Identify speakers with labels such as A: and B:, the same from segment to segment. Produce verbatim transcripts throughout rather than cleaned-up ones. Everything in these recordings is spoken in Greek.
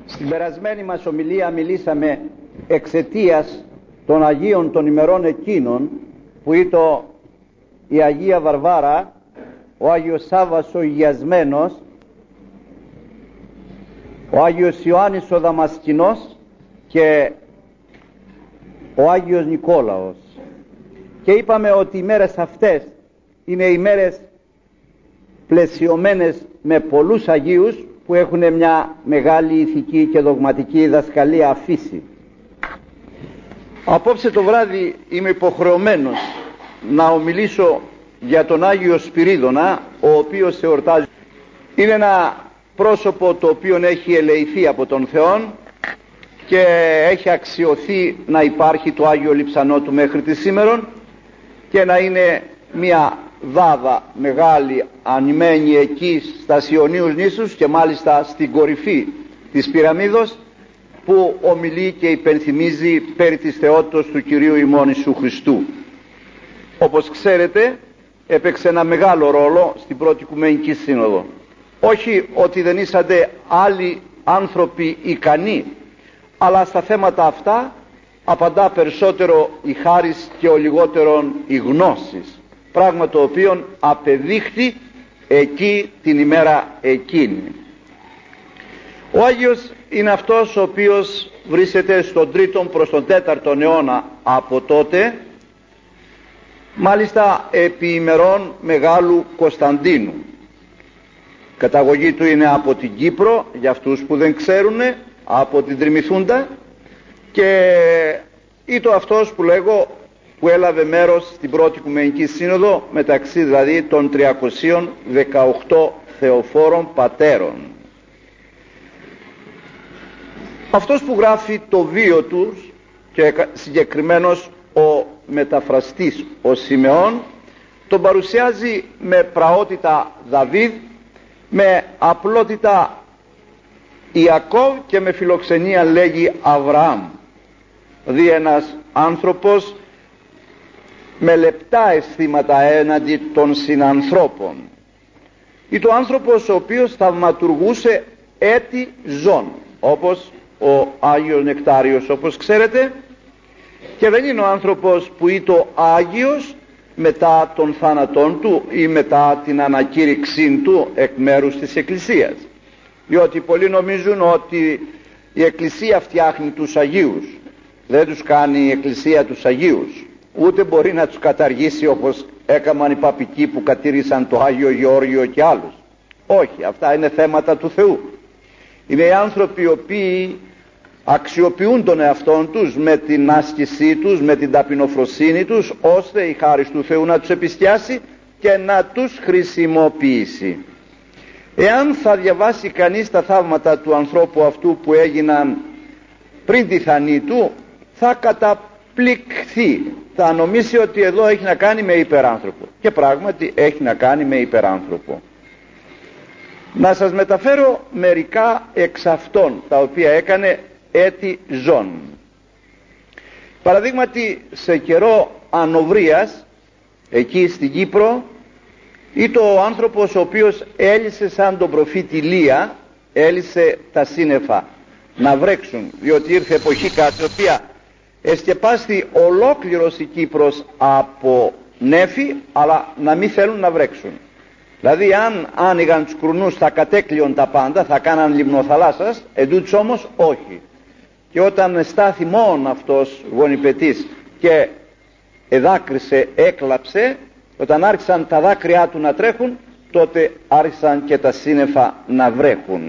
A: Στην περασμένη μας ομιλία μιλήσαμε εξαιτίας των Αγίων των ημερών εκείνων, που ήταν η Αγία Βαρβάρα, ο Άγιος Σάββας ο Υγιασμένος, ο Άγιος Ιωάννης ο Δαμασκηνός και ο Άγιος Νικόλαος. Και είπαμε ότι οι μέρες αυτές είναι οι μέρες πλαισιωμένες με πολλούς Αγίους που έχουν μια μεγάλη ηθική και δογματική διδασκαλία αφήσει. Απόψε το βράδυ είμαι υποχρεωμένος να ομιλήσω για τον Άγιο Σπυρίδωνα, ο οποίος εορτάζει. Είναι ένα πρόσωπο το οποίο έχει ελεηθεί από τον Θεό και έχει αξιωθεί να υπάρχει το Άγιο Λειψανό του μέχρι τη σήμερον και να είναι μια δάδα μεγάλη ανημένη εκεί στα Ιωνίους νήσους και μάλιστα στην κορυφή της πυραμίδος, που ομιλεί και υπενθυμίζει περί της θεότητος του Κυρίου ημών Ιησού Χριστού. Όπως ξέρετε, έπαιξε ένα μεγάλο ρόλο στην πρώτη Οικουμενική Σύνοδο. Όχι ότι δεν ήσανται άλλοι άνθρωποι ικανοί, αλλά στα θέματα αυτά απαντά περισσότερο η χάρις και ο λιγότερον η γνώσης, πράγμα το οποίο απεδείχθη εκεί την ημέρα εκείνη. Ο Άγιος είναι αυτός ο οποίος βρίσκεται στον τρίτον προς τον τέταρτον αιώνα από τότε, μάλιστα επί ημερών Μεγάλου Κωνσταντίνου. Καταγωγή του είναι από την Κύπρο, για αυτούς που δεν ξέρουν, από την Τριμηθούντα, και ήταν αυτός που λέγω που έλαβε μέρος στην πρώτη Οικουμενική Σύνοδο, μεταξύ δηλαδή των τριακοσίων δεκαοκτώ θεοφόρων πατέρων. Αυτός που γράφει το βίο τους, και συγκεκριμένος ο μεταφραστής ο Σιμεών, τον παρουσιάζει με πραότητα Δαβίδ, με απλότητα Ιακώβ και με φιλοξενία λέγει Αβραάμ. Δηλαδή ένας άνθρωπος με λεπτά αισθήματα έναντι των συνανθρώπων. Ήταν ο άνθρωπος ο οποίος θαυματουργούσε έτη ζών, όπως ο Άγιος Νεκτάριος, όπως ξέρετε, και δεν είναι ο άνθρωπος που ήταν Άγιος μετά τον θάνατόν του ή μετά την ανακήρυξή του εκ μέρους της Εκκλησίας, διότι πολλοί νομίζουν ότι η Εκκλησία φτιάχνει τους Αγίους. Δεν τους κάνει η Εκκλησία τους Αγίους, ούτε μπορεί να τους καταργήσει όπως έκαναν οι παπικοί που κατήρισαν το Άγιο Γεώργιο και άλλους. Όχι, αυτά είναι θέματα του Θεού. Είναι οι άνθρωποι οι οποίοι αξιοποιούν τον εαυτόν τους με την άσκησή τους, με την ταπεινοφροσύνη τους, ώστε η χάρις του Θεού να τους επισκιάσει και να τους χρησιμοποιήσει. Εάν θα διαβάσει κανείς τα θαύματα του ανθρώπου αυτού που έγιναν πριν τη θανή του, θα καταπληκτεί, θα νομίσει ότι εδώ έχει να κάνει με υπεράνθρωπο, και πράγματι έχει να κάνει με υπεράνθρωπο. Να σας μεταφέρω μερικά εξ αυτών τα οποία έκανε έτη ζών. Παραδείγματι, σε καιρό ανοβρίας εκεί στην Κύπρο ήταν ο άνθρωπος ο οποίος έλυσε σαν τον προφήτη Λία, έλυσε τα σύννεφα να βρέξουν, διότι ήρθε εποχή κατά την οποία εσκεπάστη ολόκληρος η Κύπρος από νέφη, αλλά να μην θέλουν να βρέξουν. Δηλαδή αν άνοιγαν τους κρουνούς θα κατέκλειον τα πάντα, θα κάναν λιμνοθαλάσσας, εντούτοις όμως όχι. Και όταν στάθη μόνο αυτός γονιπετής και εδάκρυσε, έκλαψε, όταν άρχισαν τα δάκρυά του να τρέχουν, τότε άρχισαν και τα σύννεφα να βρέχουν.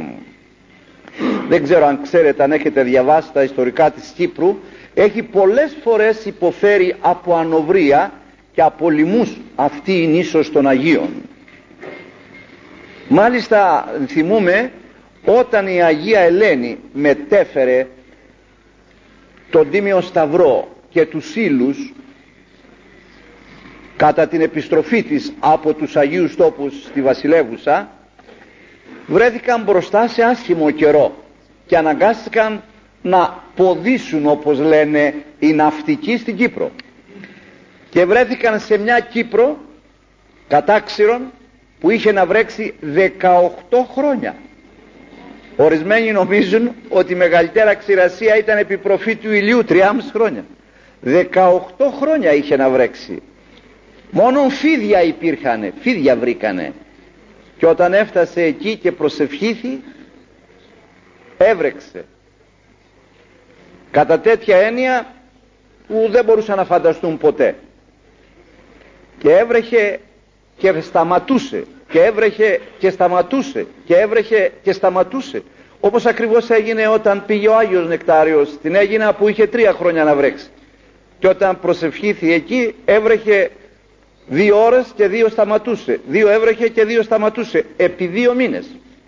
A: Δεν ξέρω αν ξέρετε, αν έχετε διαβάσει τα ιστορικά της Κύπρου, έχει πολλές φορές υποφέρει από ανοβρία και από λοιμούς αυτή η νήσος των Αγίων. Μάλιστα θυμούμε όταν η Αγία Ελένη μετέφερε τον Τίμιο Σταυρό και τους ύλους κατά την επιστροφή της από τους Αγίους τόπους στη Βασιλεύουσα, βρέθηκαν μπροστά σε άσχημο καιρό και αναγκάστηκαν να ποδήσουν, όπως λένε οι ναυτικοί στην Κύπρο, και βρέθηκαν σε μια Κύπρο κατάξυρον που είχε να βρέξει δεκαοκτώ χρόνια. Ορισμένοι νομίζουν ότι η μεγαλύτερα ξηρασία ήταν επί προφή του ηλίου, τριάμισι χρόνια. δεκαοκτώ χρόνια είχε να βρέξει. Μόνο φίδια υπήρχανε, φίδια βρήκανε. Και όταν έφτασε εκεί και προσευχήθη, έβρεξε. Κατά τέτοια έννοια που δεν μπορούσαν να φανταστούν ποτέ. Και έβρεχε και σταματούσε, και έβρεχε και σταματούσε, και έβρεχε και σταματούσε. Όπως ακριβώς έγινε όταν πήγε ο Άγιος Νεκτάριος στην Αίγινα, που είχε τρία χρόνια να βρέξει. Και όταν προσευχήθη εκεί, έβρεχε δύο ώρες και δύο σταματούσε. Δύο έβρεχε και δύο σταματούσε, επί δύο μήνες.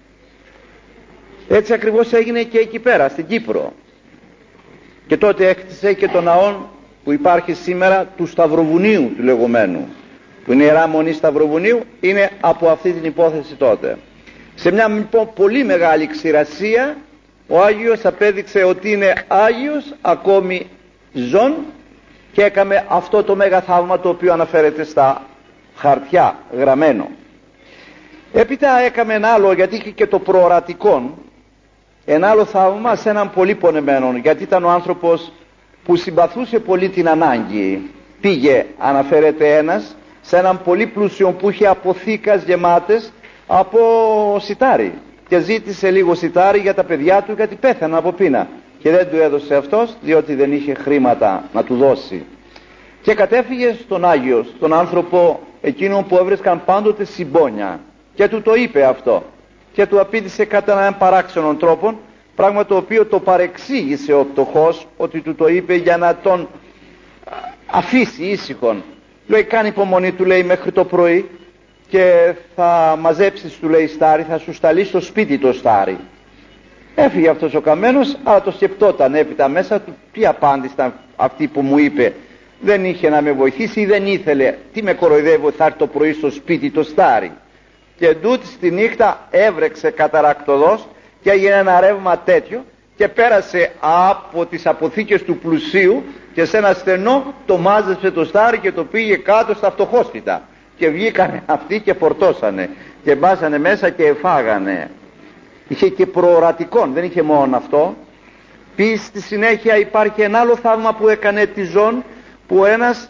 A: Έτσι ακριβώς έγινε και εκεί πέρα στην Κύπρο. Και τότε έκτισε και τον ναόν που υπάρχει σήμερα του Σταυροβουνίου του λεγόμενου, που είναι η Ιερά Μονή Σταυροβουνίου, είναι από αυτή την υπόθεση τότε. Σε μια λοιπόν πολύ μεγάλη ξηρασία, ο Άγιος απέδειξε ότι είναι Άγιος ακόμη ζών και έκαμε αυτό το μέγα θαύμα το οποίο αναφέρεται στα χαρτιά γραμμένο. Έπειτα έκαμε ένα άλλο, γιατί είχε και το προορατικό, ένα άλλο θαύμα σε έναν πολύ πονεμένο, γιατί ήταν ο άνθρωπος που συμπαθούσε πολύ την ανάγκη. Πήγε, αναφέρεται ένας, σε έναν πολύ πλούσιο που είχε αποθήκας γεμάτες από σιτάρι, και ζήτησε λίγο σιτάρι για τα παιδιά του, γιατί πέθαναν από πείνα, και δεν του έδωσε αυτός, διότι δεν είχε χρήματα να του δώσει. Και κατέφυγε στον Άγιο, στον άνθρωπο εκείνον που έβρισκαν πάντοτε συμπόνια, και του το είπε αυτό, και του απήντησε κατά έναν παράξενον τρόπο, πράγμα το οποίο το παρεξήγησε ο πτωχός, ότι του το είπε για να τον αφήσει ήσυχον. Λέει, κάνει υπομονή, του λέει, μέχρι το πρωί και θα μαζέψεις, του λέει, στάρι, θα σου σταλεί στο σπίτι το στάρι. Έφυγε αυτός ο καμένος, αλλά το σκεπτόταν έπειτα μέσα του, τι απάντηση ήταν αυτή που μου είπε. Δεν είχε να με βοηθήσει ή δεν ήθελε. Τι με κοροϊδεύω, θα έρθει το πρωί στο σπίτι το στάρι. Και εντούτοις τη νύχτα έβρεξε καταρακτοδός και έγινε ένα ρεύμα τέτοιο και πέρασε από τις αποθήκες του πλουσίου και σε ένα στενό το μάζεψε το στάρι και το πήγε κάτω στα φτωχόσπιτα. Και βγήκανε αυτοί και φορτώσανε και μπάσανε μέσα και εφάγανε. Είχε και προορατικόν, δεν είχε μόνο αυτό. Puis στη συνέχεια υπάρχει ένα άλλο θαύμα που έκανε τη ζών, που ένας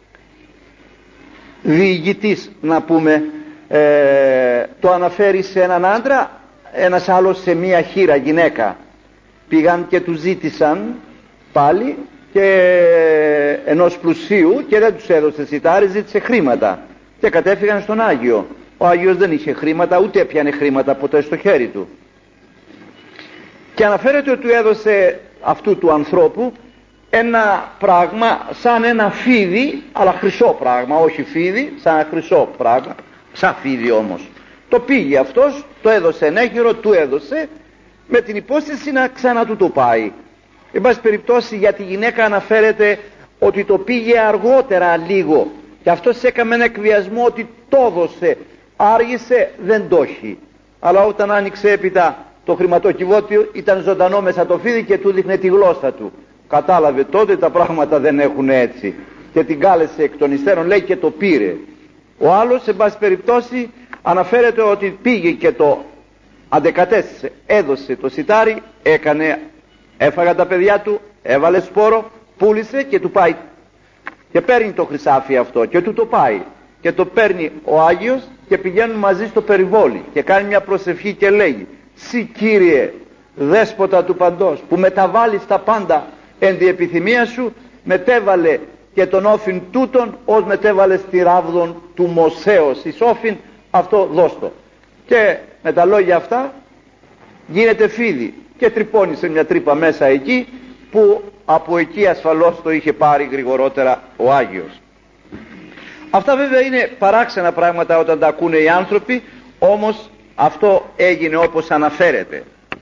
A: διηγητής, να πούμε, ε, το αναφέρει σε έναν άντρα, ένας άλλος σε μία χήρα γυναίκα. Πήγαν και του ζήτησαν πάλι και ενός πλουσίου και δεν τους έδωσε σιτάρι, ζήτησε χρήματα και κατέφυγαν στον Άγιο. Ο Άγιος δεν είχε χρήματα, ούτε έπιανε χρήματα ποτέ στο χέρι του. Και αναφέρεται ότι του έδωσε αυτού του ανθρώπου ένα πράγμα σαν ένα φίδι, αλλά χρυσό πράγμα, όχι φίδι, σαν ένα χρυσό πράγμα, σαν φίδι όμως. Το πήγε αυτός, το έδωσε ενέχειρο, του έδωσε, με την υπόσχεση να ξανά του το πάει. Εν πάση περιπτώσει, για τη γυναίκα αναφέρεται ότι το πήγε αργότερα λίγο και αυτός έκαμε ένα εκβιασμό ότι το έδωσε, άργησε, δεν το έχει. Αλλά όταν άνοιξε έπειτα το χρηματοκιβώτιο, ήταν ζωντανό μέσα το φίδι και του δείχνε τη γλώσσα του. Κατάλαβε τότε τα πράγματα δεν έχουν έτσι και την κάλεσε εκ των υστέρων, λέει, και το πήρε. Ο άλλος, σε πάση περιπτώσει, αναφέρεται ότι πήγε και το αντεκατέστησε, έδωσε το σιτάρι, έκανε, έφαγα τα παιδιά του, έβαλε σπόρο, πούλησε και του πάει και παίρνει το χρυσάφι αυτό και του το πάει και το παίρνει ο Άγιος και πηγαίνουν μαζί στο περιβόλι και κάνει μια προσευχή και λέγει: «Συ Κύριε δέσποτα του παντός, που μεταβάλεις τα πάντα εν τη επιθυμία σου, μετέβαλε και τον όφιν τούτον ως μετέβαλε στη ράβδον του Μωσέως εις όφιν, αυτό δώστο». Και με τα λόγια αυτά γίνεται φίδι και τρυπώνει σε μια τρύπα μέσα εκεί, που από εκεί ασφαλώς το είχε πάρει γρηγορότερα ο Άγιος. Αυτά βέβαια είναι παράξενα πράγματα όταν τα ακούνε οι άνθρωποι, όμως αυτό έγινε όπως αναφέρεται.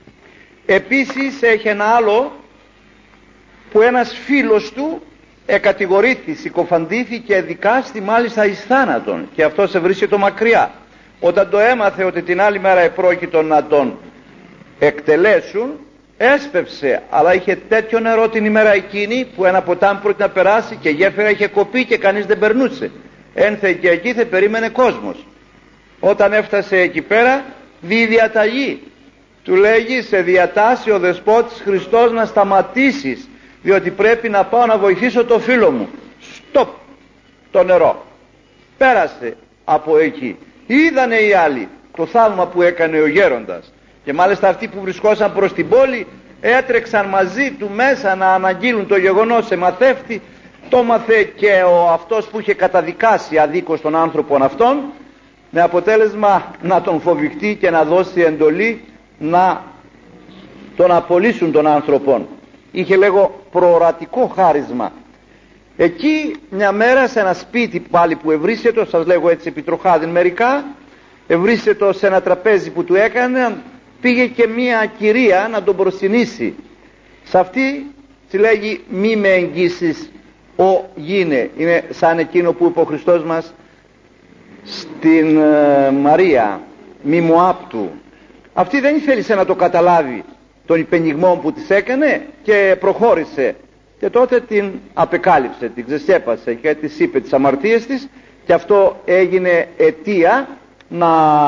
A: Επίσης έχει ένα άλλο που ένας φίλος του εκατηγορήθη, συκοφαντήθηκε, δικάστη μάλιστα εις θάνατον, και αυτός ευρίσκεται μακριά. Όταν το έμαθε ότι την άλλη μέρα επρόκειτο να τον εκτελέσουν, έσπευσε, αλλά είχε τέτοιο νερό την ημέρα εκείνη που ένα ποτάμι πρόκειται να περάσει και η γέφυρα είχε κοπεί και κανείς δεν περνούσε. Ένθε και εκεί θε περίμενε κόσμος. Όταν έφτασε εκεί πέρα, δει διαταγή του λέγει, σε διατάσσει ο Δεσπότης Χριστός να σταματήσεις, διότι πρέπει να πάω να βοηθήσω το φίλο μου. Στοπ το νερό. Πέρασε από εκεί. Είδανε οι άλλοι το θαύμα που έκανε ο γέροντας, και μάλιστα αυτοί που βρισκόσαν προς την πόλη έτρεξαν μαζί του μέσα να αναγγείλουν το γεγονός σε μαθεύτη. Το μάθε και ο αυτός που είχε καταδικάσει αδίκως τον άνθρωπον αυτόν, με αποτέλεσμα να τον φοβηχτεί και να δώσει εντολή να τον απολύσουν τον άνθρωπον. Είχε λέγω προορατικό χάρισμα. Εκεί μια μέρα σε ένα σπίτι πάλι που ευρίσκετο, σας λέγω έτσι επιτροχάδιν μερικά, ευρίσκετο σε ένα τραπέζι που του έκανε, πήγε και μια κυρία να τον προσκυνήσει. Σε αυτή τη λέγει, μη με εγγύσεις ο γίνε. Είναι σαν εκείνο που είπε ο Χριστός μας στην ε, Μαρία, μη μου άπτου. Αυτή δεν ήθελε να το καταλάβει τον υπενιγμό που της έκανε και προχώρησε, και τότε την απεκάλυψε, την ξεσκέπασε και της είπε τις αμαρτίες της, και αυτό έγινε αιτία να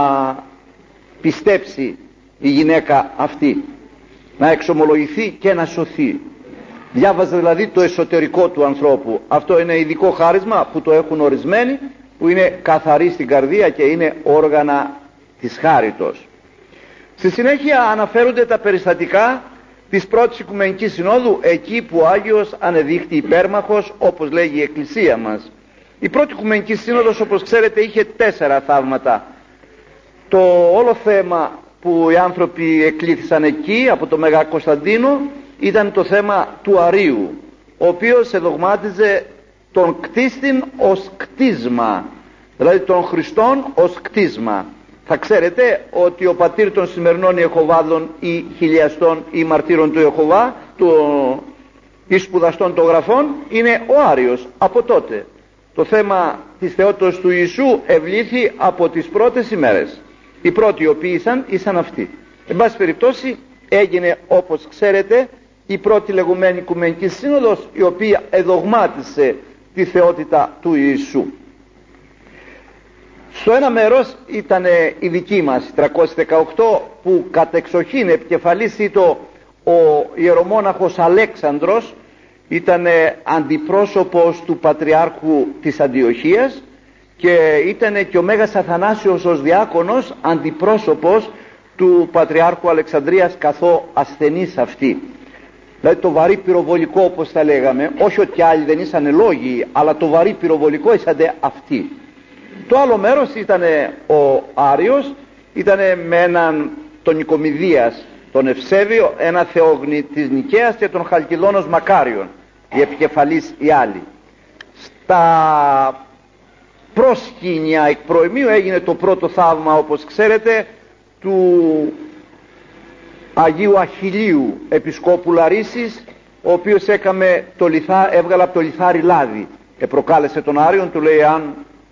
A: πιστέψει η γυναίκα αυτή, να εξομολογηθεί και να σωθεί. Διάβαζε δηλαδή το εσωτερικό του ανθρώπου. Αυτό είναι ειδικό χάρισμα που το έχουν ορισμένοι, που είναι καθαροί στην καρδία και είναι όργανα της χάριτος. Στη συνέχεια αναφέρονται τα περιστατικά της πρώτης Οικουμενικής Συνόδου, εκεί που ο Άγιος ανεδείχθη υπέρμαχος, όπως λέγει η Εκκλησία μας. Η πρώτη Οικουμενική Σύνοδος, όπως ξέρετε, είχε τέσσερα θαύματα. Το όλο θέμα που οι άνθρωποι εκλήθησαν εκεί από το Μέγα Κωνσταντίνο ήταν το θέμα του Αρείου, ο οποίος εδογμάτιζε τον κτίστην ως κτίσμα, δηλαδή τον Χριστόν ως κτίσμα. Θα ξέρετε ότι ο πατήρ των σημερινών Ιεχωβάδων ή χιλιαστών ή μαρτύρων του Ιεχωβά, του ή σπουδαστών των γραφών, είναι ο Άριος από τότε. Το θέμα της θεότητας του Ιησού ευλήθη από τις πρώτες ημέρες. Οι πρώτοι οι οποίοι ήσαν, ήσαν αυτοί. Εν πάση περιπτώσει έγινε, όπως ξέρετε, η πρώτη λεγόμενη Οικουμενική Σύνοδος, η οποία εδογμάτισε τη θεότητα του Ιησού. Στο ένα μέρος ήταν η δική μας τριακόσια δεκαοκτώ, που κατεξοχήν επικεφαλής ήταν ο ιερομόναχος Αλέξανδρος, ήταν αντιπρόσωπος του Πατριάρχου της Αντιοχίας, και ήταν και ο Μέγας Αθανάσιος ως διάκονος αντιπρόσωπος του Πατριάρχου Αλεξανδρίας καθώ ασθενής αυτή. Δηλαδή το βαρύ πυροβολικό, όπως θα λέγαμε, όχι ότι άλλοι δεν ήσαν λόγοι, αλλά το βαρύ πυροβολικό ήσαν αυτοί. Το άλλο μέρος ήταν ο Άριος, ήταν με έναν τον Νικομιδίας, τον Ευσέβιο, ένα θεόγνη της Νικαίας, και τον Χαλκιδόνος Μακάριον, οι επικεφαλής οι άλλοι. Στα προσκήνια εκ προημίου έγινε το πρώτο θαύμα, όπως ξέρετε, του Αγίου Αχιλίου Επισκόπου Λαρίσης, ο οποίος έκαμε το λιθά, έβγαλε από το λιθάρι λάδι και προκάλεσε τον Άριον, του λέει, αν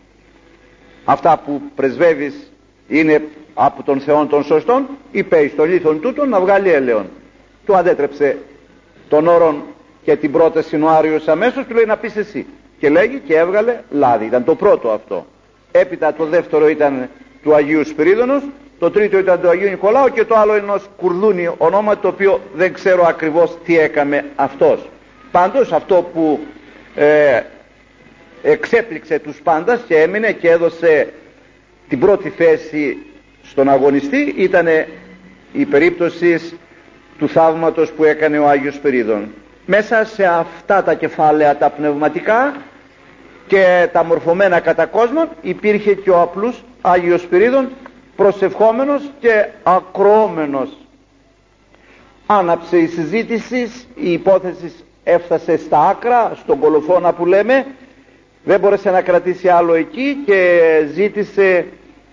A: αυτά που πρεσβεύεις είναι από τον Θεόν των σωστών, είπε εις το λίθον τούτον να βγάλει έλεον. Του αντέτρεψε τον όρον και την πρόταση ο Άριος αμέσως, του λέει να πεις εσύ, και λέγει και έβγαλε λάδι. Ήταν το πρώτο αυτό. Έπειτα το δεύτερο ήταν του Αγίου Σπυρίδωνος, το τρίτο ήταν του Αγίου Νικολάου, και το άλλο ενός Κουρδούνη ονόμα, το οποίο δεν ξέρω ακριβώς τι έκαμε αυτός. Πάντως αυτό που ε, εξέπληξε τους πάντας και έμεινε και έδωσε την πρώτη θέση στον αγωνιστή ήταν η περίπτωση του θαύματος που έκανε ο Άγιος Σπυρίδων. Μέσα σε αυτά τα κεφάλαια τα πνευματικά και τα μορφωμένα κατά κόσμον υπήρχε και ο απλούς Άγιος Σπυρίδων, προσευχόμενος και ακροόμενος. Άναψε η συζήτηση, η υπόθεση έφτασε στα άκρα, στον κολοφόνα που λέμε, δεν μπόρεσε να κρατήσει άλλο εκεί και ζήτησε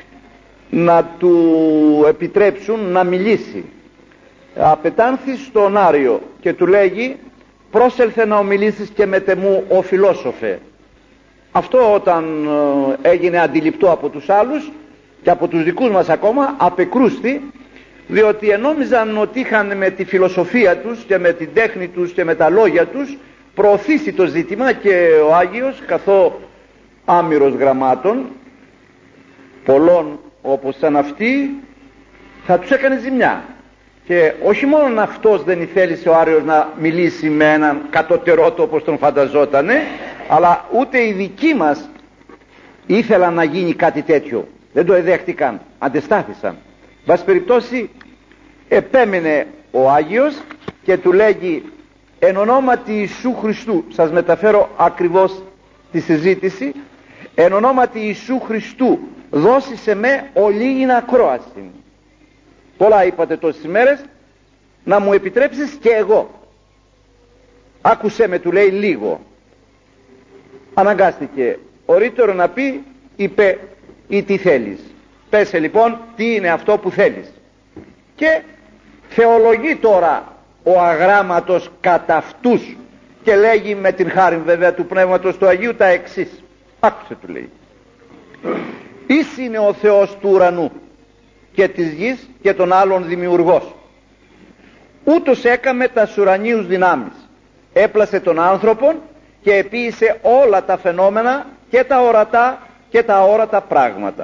A: να του επιτρέψουν να μιλήσει. Απετάνθη στον Άριο και του λέγει, πρόσελθε να ομιλήσεις και με τεμού ο φιλόσοφε. Αυτό όταν έγινε αντιληπτό από τους άλλους και από τους δικούς μας ακόμα, απεκρούστη, διότι ενόμιζαν ότι είχαν με τη φιλοσοφία τους και με την τέχνη τους και με τα λόγια τους προωθήσει το ζήτημα, και ο Άγιος καθώ άμυρος γραμμάτων πολλών όπως σαν αυτοί θα τους έκανε ζημιά. Και όχι μόνο αυτός δεν θέλησε ο Άριος να μιλήσει με έναν κατωτερότο όπως τον φανταζότανε, αλλά ούτε οι δικοί μας ήθελαν να γίνει κάτι τέτοιο, δεν το εδέχτηκαν, αντεστάθησαν. Βάση περιπτώσει επέμεινε ο Άγιος και του λέγει εν ονόματι Ιησού Χριστού, σας μεταφέρω ακριβώς τη συζήτηση, εν ονόματι Ιησού Χριστού δώσει σε με ολίγην ακρόαση. Πολλά είπατε τόσες ημέρες, να μου επιτρέψεις και εγώ. Άκουσέ με, του λέει, λίγο. Αναγκάστηκε ωρίτερο να πει, είπε ή τι θέλεις. Πέσε λοιπόν τι είναι αυτό που θέλεις. Και θεολογεί τώρα ο αγράμματος κατά αυτούς και λέγει με την χάρη βέβαια του Πνεύματος του Αγίου τα εξής. Άκουσε, του λέει, εις είναι ο Θεός του ουρανού και της γης και των άλλων δημιουργός. Ούτως έκαμε τα ουρανίους δυνάμεις, έπλασε τον άνθρωπον και επίησε όλα τα φαινόμενα και τα ορατά και τα αόρατα πράγματα.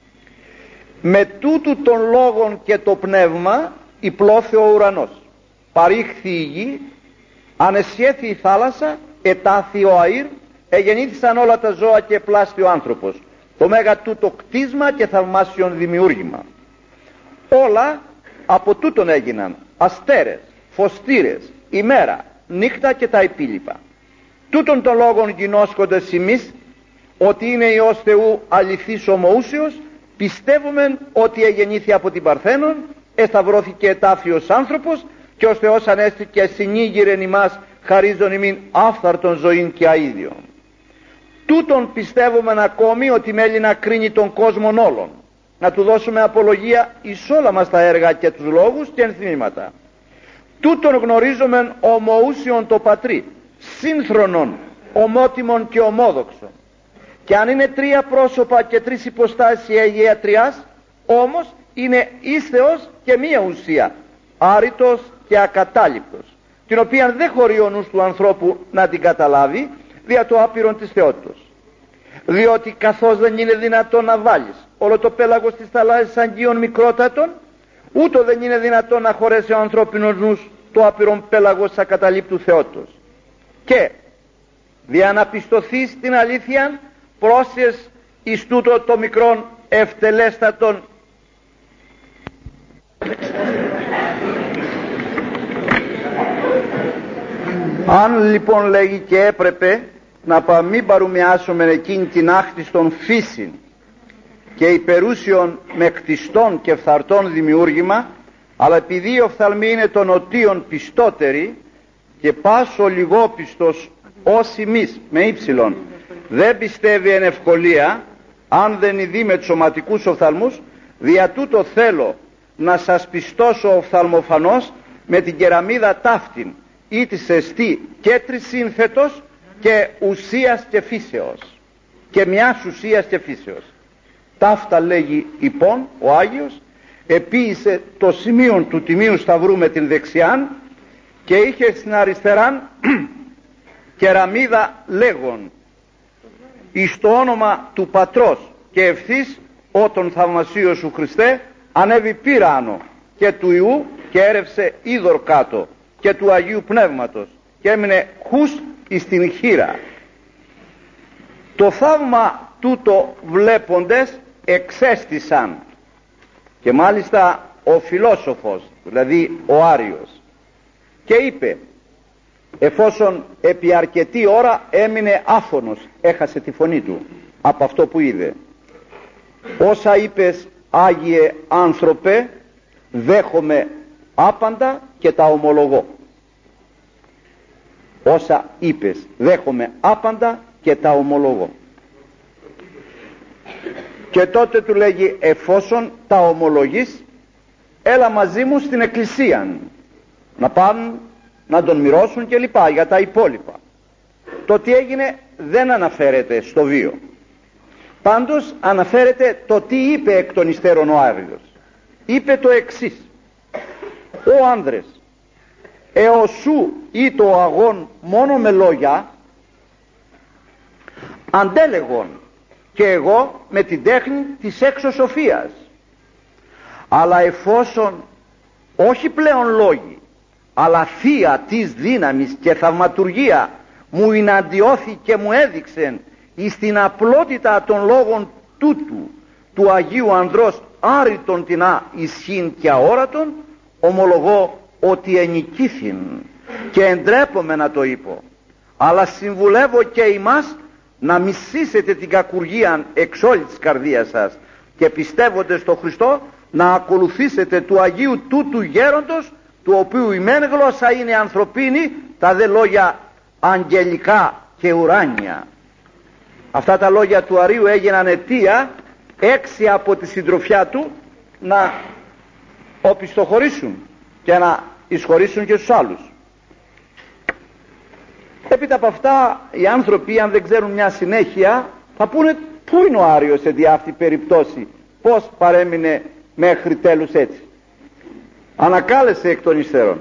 A: Με τούτου των λόγων και το πνεύμα υπλώθη ο ουρανός, παρήχθη η γη, ανεσχέθη η θάλασσα, ετάθη ο αήρ, εγεννήθησαν όλα τα ζώα και πλάστη ο άνθρωπος, το μέγα τούτο κτίσμα και θαυμάσιον δημιούργημα. Όλα από τούτον έγιναν, αστέρες, φωστήρες, ημέρα, νύχτα και τα υπόλοιπα. Τούτων των λόγων γινώσκοντας εμείς ότι είναι Υιός Θεού αληθής ομοούσιος, πιστεύουμε ότι εγεννήθη από την Παρθένον, εσταυρώθηκε ετάφιος άνθρωπος και ο Θεός ανέστη και συνήγηρεν ημάς χαρίζον ημίν άφθαρτον ζωήν και αΐδιον. Τούτον πιστεύουμε ακόμη ότι μέλει να κρίνει τον κόσμον όλων, να του δώσουμε απολογία εις όλα μας τα έργα και τους λόγους και ενθυμήματα. Τούτον γνωρίζομεν ομοούσιον το Πατρί, σύνθρονον, ομότιμον και ομόδοξον. Και αν είναι τρία πρόσωπα και τρεις υποστάσεις η Αγία Τριάς, όμως είναι εις Θεός και μία ουσία, άρρητος και ακατάληπτος, την οποία δεν χωρεί ο νους του ανθρώπου να την καταλάβει δια το άπειρον της θεότητος. Διότι καθώς δεν είναι δυνατόν να βάλεις όλο το πέλαγος της θαλάσσης αγγείων μικρότατων, ούτω δεν είναι δυνατόν να χωρέσει ο ανθρώπινος νους το άπειρον πέλαγος της ακαταλείπτου θεότητος. Και δια να πιστωθεί στην αλήθεια πρόσιες εις τούτο το μικρόν ευτελέστατον αν λοιπόν λέγει και έπρεπε να μην παροιμιάσουμε εκείνη την άκτιστον φύση και υπερούσιον με κτιστών και φθαρτών δημιούργημα, αλλά επειδή οι οφθαλμοί είναι των οτίων πιστότεροι και πάσο λιγόπιστος ως εμείς με ύψιλον δεν πιστεύει εν ευκολία, αν δεν ειδεί με τους σωματικούς οφθαλμούς, δια τούτο θέλω να σας πιστώσω οφθαλμοφανώς με την κεραμίδα ταύτην ή της εστί και τρισύνθετος και ουσίας και φύσεως και μιας ουσίας και φύσεως. Ταύτα λέγει υπόν ο Άγιος, επίησε το σημείο του Τιμίου Σταυρού με την δεξιάν και είχε στην αριστεράν κεραμίδα λέγον εις το όνομα του Πατρός και ευθύς ο τον θαυμασίο σου Χριστέ ανέβη πύρανο και του Ιού και έρευσε είδωρ κάτω και του Αγίου Πνεύματος και έμεινε χους εις την χείρα. Το θαύμα τούτο βλέποντες εξέστησαν και μάλιστα ο φιλόσοφος, δηλαδή ο Άριος, και είπε, εφόσον επί αρκετή ώρα έμεινε άφωνος, έχασε τη φωνή του από αυτό που είδε, όσα είπες Άγιε άνθρωπε δέχομαι άπαντα και τα ομολογώ. Όσα είπες δέχομαι άπαντα και τα ομολογώ. Και τότε του λέγει, εφόσον τα ομολογείς, έλα μαζί μου στην εκκλησία να πάνε να τον μοιρώσουν και λοιπά για τα υπόλοιπα. Το τι έγινε δεν αναφέρεται στο βίο, πάντως αναφέρεται το τι είπε εκ των υστέρων ο Άριος. Είπε το εξής, ο άνδρες εωσού ή το αγών μόνο με λόγια αντέλεγον και εγώ με την τέχνη της έξω σοφίας, αλλά εφόσον όχι πλέον λόγοι, αλλά θεία της δύναμης και θαυματουργία μου εναντιώθη και μου έδειξεν εις την απλότητα των λόγων τούτου του Αγίου Ανδρός άρρητον την ισχύν και αόρατον, ομολογώ ότι ενικήθην και εντρέπομαι να το είπω, αλλά συμβουλεύω και ημάς να μισήσετε την κακουργία εξ όλης της καρδίας σας και πιστεύονται στο Χριστό να ακολουθήσετε του Αγίου τούτου γέροντος, του οποίου η μεν γλώσσα είναι ανθρωπίνη, τα δε λόγια αγγελικά και ουράνια. Αυτά τα λόγια του Αρείου έγιναν αιτία έξι από τη συντροφιά του να οπισθοχωρήσουν και να εισχωρήσουν και στους άλλους. Έπειτα από αυτά οι άνθρωποι, αν δεν ξέρουν μια συνέχεια, θα πούνε πού είναι ο Άριος σε δι' αυτή περιπτώσει, πως παρέμεινε μέχρι τέλους έτσι. Ανακάλεσε εκ των υστέρων,